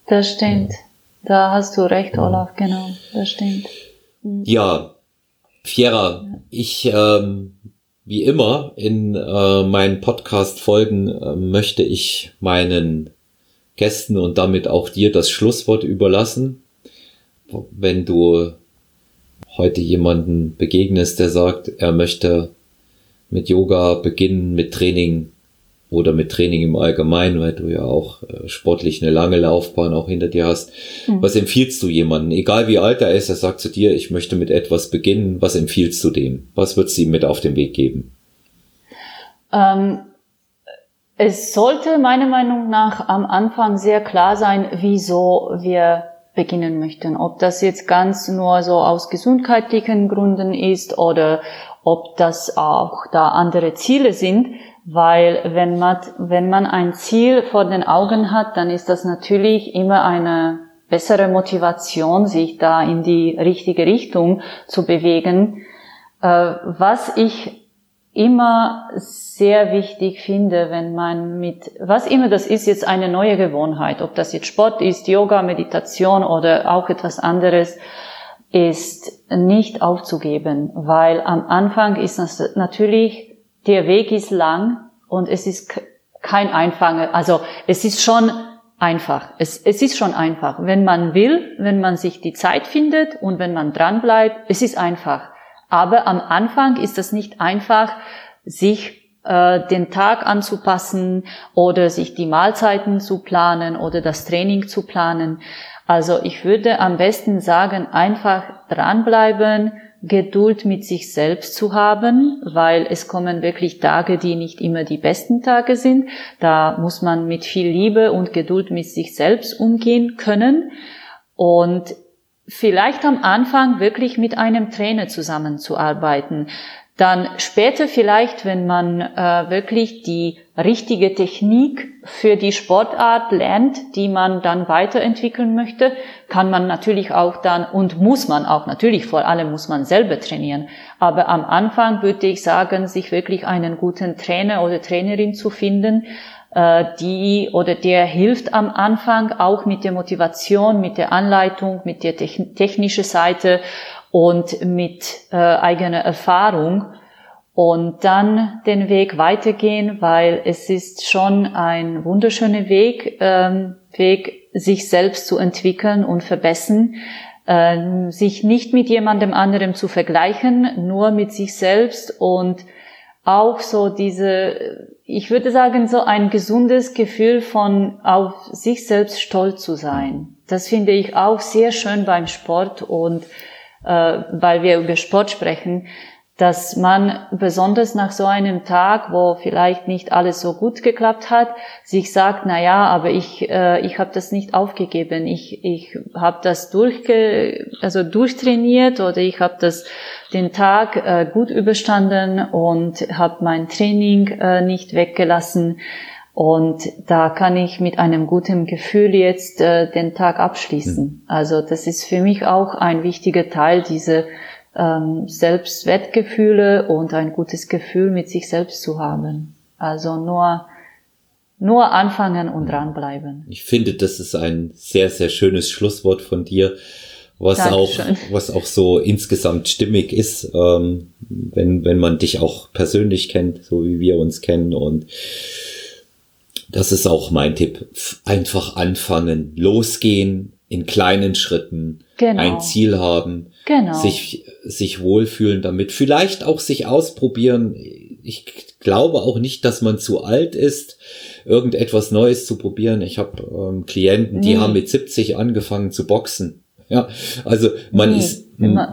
Speaker 2: Das stimmt. Da hast du recht, Olaf, genau. Das stimmt.
Speaker 1: Ja, Fiera, ich, wie immer in meinen Podcast-Folgen möchte ich meinen Gästen und damit auch dir das Schlusswort überlassen. Wenn du heute jemanden begegnest, der sagt, er möchte mit Yoga beginnen, mit Training oder mit Training im Allgemeinen, weil du ja auch sportlich eine lange Laufbahn auch hinter dir hast. Was empfiehlst du jemandem? Egal wie alt er ist, er sagt zu dir, ich möchte mit etwas beginnen. Was empfiehlst du dem? Was würdest du ihm mit auf den Weg geben?
Speaker 2: Es sollte meiner Meinung nach am Anfang sehr klar sein, wieso wir beginnen möchten. Ob das jetzt ganz nur so aus gesundheitlichen Gründen ist oder ob das auch da andere Ziele sind. Weil wenn man ein Ziel vor den Augen hat, dann ist das natürlich immer eine bessere Motivation, sich da in die richtige Richtung zu bewegen. Was ich immer sehr wichtig finde, wenn man was immer das ist, jetzt eine neue Gewohnheit, ob das jetzt Sport ist, Yoga, Meditation oder auch etwas anderes, ist nicht aufzugeben, weil am Anfang ist das natürlich, der Weg ist lang und es ist kein einfacher, also es ist schon einfach. Es ist schon einfach. Wenn man will, wenn man sich die Zeit findet und wenn man dran bleibt, es ist einfach. Aber am Anfang ist das nicht einfach, sich den Tag anzupassen oder sich die Mahlzeiten zu planen oder das Training zu planen. Also ich würde am besten sagen, einfach dranbleiben, Geduld mit sich selbst zu haben, weil es kommen wirklich Tage, die nicht immer die besten Tage sind. Da muss man mit viel Liebe und Geduld mit sich selbst umgehen können und vielleicht am Anfang wirklich mit einem Trainer zusammenzuarbeiten. Dann später vielleicht, wenn man wirklich die richtige Technik für die Sportart lernt, die man dann weiterentwickeln möchte, kann man natürlich auch dann und muss man auch, natürlich vor allem muss man selber trainieren. Aber am Anfang würde ich sagen, sich wirklich einen guten Trainer oder Trainerin zu finden, die oder der hilft am Anfang auch mit der Motivation, mit der Anleitung, mit der technischen Seite und mit eigener Erfahrung und dann den Weg weitergehen, weil es ist schon ein wunderschöner Weg, sich selbst zu entwickeln und verbessern, sich nicht mit jemandem anderem zu vergleichen, nur mit sich selbst und auch so ich würde sagen, so ein gesundes Gefühl von auf sich selbst stolz zu sein. Das finde ich auch sehr schön beim Sport und weil wir über Sport sprechen, dass man besonders nach so einem Tag, wo vielleicht nicht alles so gut geklappt hat, sich sagt, na ja, aber ich habe das nicht aufgegeben, ich habe das durchtrainiert oder ich habe den Tag gut überstanden und habe mein Training nicht weggelassen. Und da kann ich mit einem guten Gefühl jetzt den Tag abschließen. Also das ist für mich auch ein wichtiger Teil, diese Selbstwertgefühle und ein gutes Gefühl mit sich selbst zu haben. Also nur anfangen und dranbleiben.
Speaker 1: Ich finde, das ist ein sehr, sehr schönes Schlusswort von dir, was auch so insgesamt stimmig ist, wenn man dich auch persönlich kennt, so wie wir uns kennen. Und das ist auch mein Tipp. Einfach anfangen, losgehen, in kleinen Schritten, ein Ziel haben, sich wohlfühlen damit, vielleicht auch sich ausprobieren. Ich glaube auch nicht, dass man zu alt ist, irgendetwas Neues zu probieren. Ich habe Klienten, die haben mit 70 angefangen zu boxen. Ja, also man ist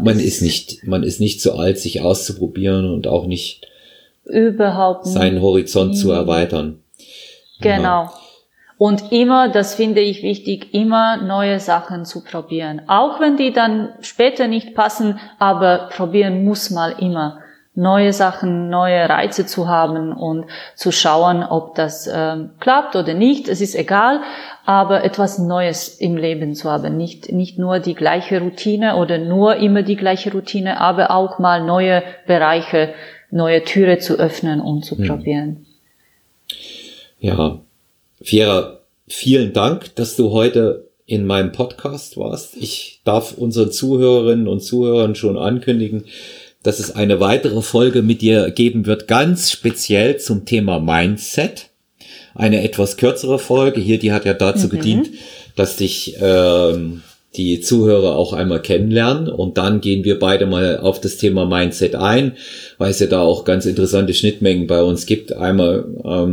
Speaker 1: nicht zu alt, sich auszuprobieren und auch nicht
Speaker 2: überhaupt
Speaker 1: seinen Horizont zu erweitern.
Speaker 2: Genau. Ja. Und immer, das finde ich wichtig, immer neue Sachen zu probieren. Auch wenn die dann später nicht passen, aber probieren muss man immer. Neue Sachen, neue Reize zu haben und zu schauen, ob das klappt oder nicht. Es ist egal, aber etwas Neues im Leben zu haben. Nicht nur die gleiche Routine oder nur immer die gleiche Routine, aber auch mal neue Bereiche, neue Türe zu öffnen und zu probieren.
Speaker 1: Ja, Fiera, vielen Dank, dass du heute in meinem Podcast warst. Ich darf unseren Zuhörerinnen und Zuhörern schon ankündigen, dass es eine weitere Folge mit dir geben wird, ganz speziell zum Thema Mindset. Eine etwas kürzere Folge hier, die hat ja dazu gedient, dass dich die Zuhörer auch einmal kennenlernen, und dann gehen wir beide mal auf das Thema Mindset ein, weil es ja da auch ganz interessante Schnittmengen bei uns gibt. Einmal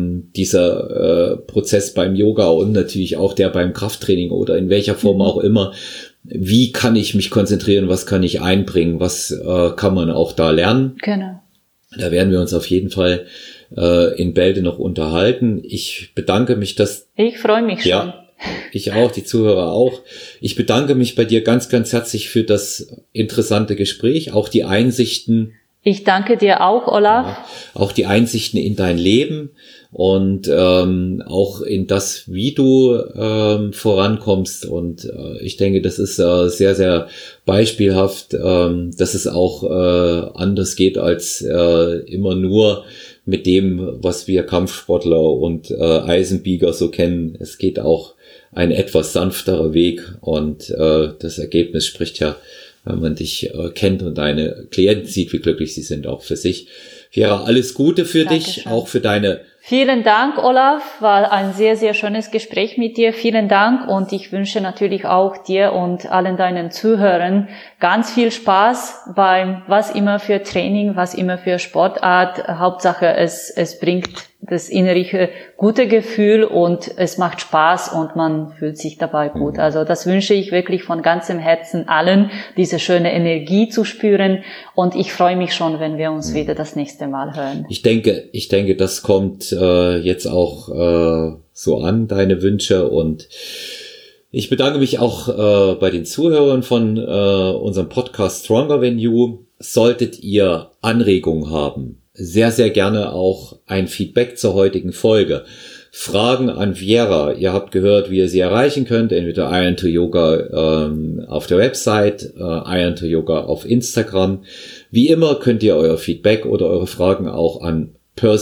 Speaker 1: dieser Prozess beim Yoga und natürlich auch der beim Krafttraining oder in welcher Form auch immer. Wie kann ich mich konzentrieren? Was kann ich einbringen? Was kann man auch da lernen?
Speaker 2: Genau.
Speaker 1: Da werden wir uns auf jeden Fall in Bälde noch unterhalten. Ich bedanke mich, dass...
Speaker 2: Ich freue mich schon.
Speaker 1: Ja, ich auch, die Zuhörer auch. Ich bedanke mich bei dir ganz, ganz herzlich für das interessante Gespräch, auch die Einsichten.
Speaker 2: Ich danke dir auch, Olaf.
Speaker 1: Ja, auch die Einsichten in dein Leben und auch in das, wie du vorankommst. Und ich denke, das ist sehr, sehr beispielhaft, dass es auch anders geht als immer nur mit dem, was wir Kampfsportler und Eisenbieger so kennen. Es geht auch ein etwas sanfterer Weg, und das Ergebnis spricht ja, wenn man dich kennt und deine Klienten sieht, wie glücklich sie sind, auch für sich. Vera, alles Gute für dich, auch für deine...
Speaker 2: Vielen Dank, Olaf. War ein sehr, sehr schönes Gespräch mit dir. Vielen Dank, und ich wünsche natürlich auch dir und allen deinen Zuhörern ganz viel Spaß beim was immer für Training, was immer für Sportart. Hauptsache, es bringt das innerliche gute Gefühl und es macht Spaß und man fühlt sich dabei gut. Also das wünsche ich wirklich von ganzem Herzen allen, diese schöne Energie zu spüren, und ich freue mich schon, wenn wir uns wieder das nächste Mal hören.
Speaker 1: Ich denke, das kommt jetzt auch so an, deine Wünsche, und ich bedanke mich auch bei den Zuhörern von unserem Podcast Stronger Than You. Solltet ihr Anregungen haben, sehr, sehr gerne auch ein Feedback zur heutigen Folge. Fragen an Vera. Ihr habt gehört, wie ihr sie erreichen könnt. Entweder Iron to Yoga auf der Website, Iron to Yoga auf Instagram. Wie immer könnt ihr euer Feedback oder eure Fragen auch an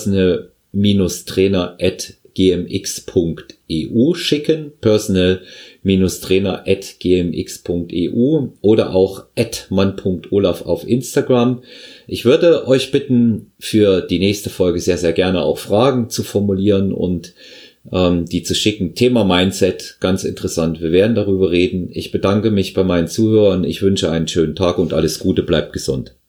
Speaker 1: personal-trainer@gmx.eu schicken. personal-trainer@gmx.eu oder auch @mann.olaf auf Instagram. Ich würde euch bitten, für die nächste Folge sehr, sehr gerne auch Fragen zu formulieren und die zu schicken. Thema Mindset, ganz interessant. Wir werden darüber reden. Ich bedanke mich bei meinen Zuhörern. Ich wünsche einen schönen Tag und alles Gute. Bleibt gesund.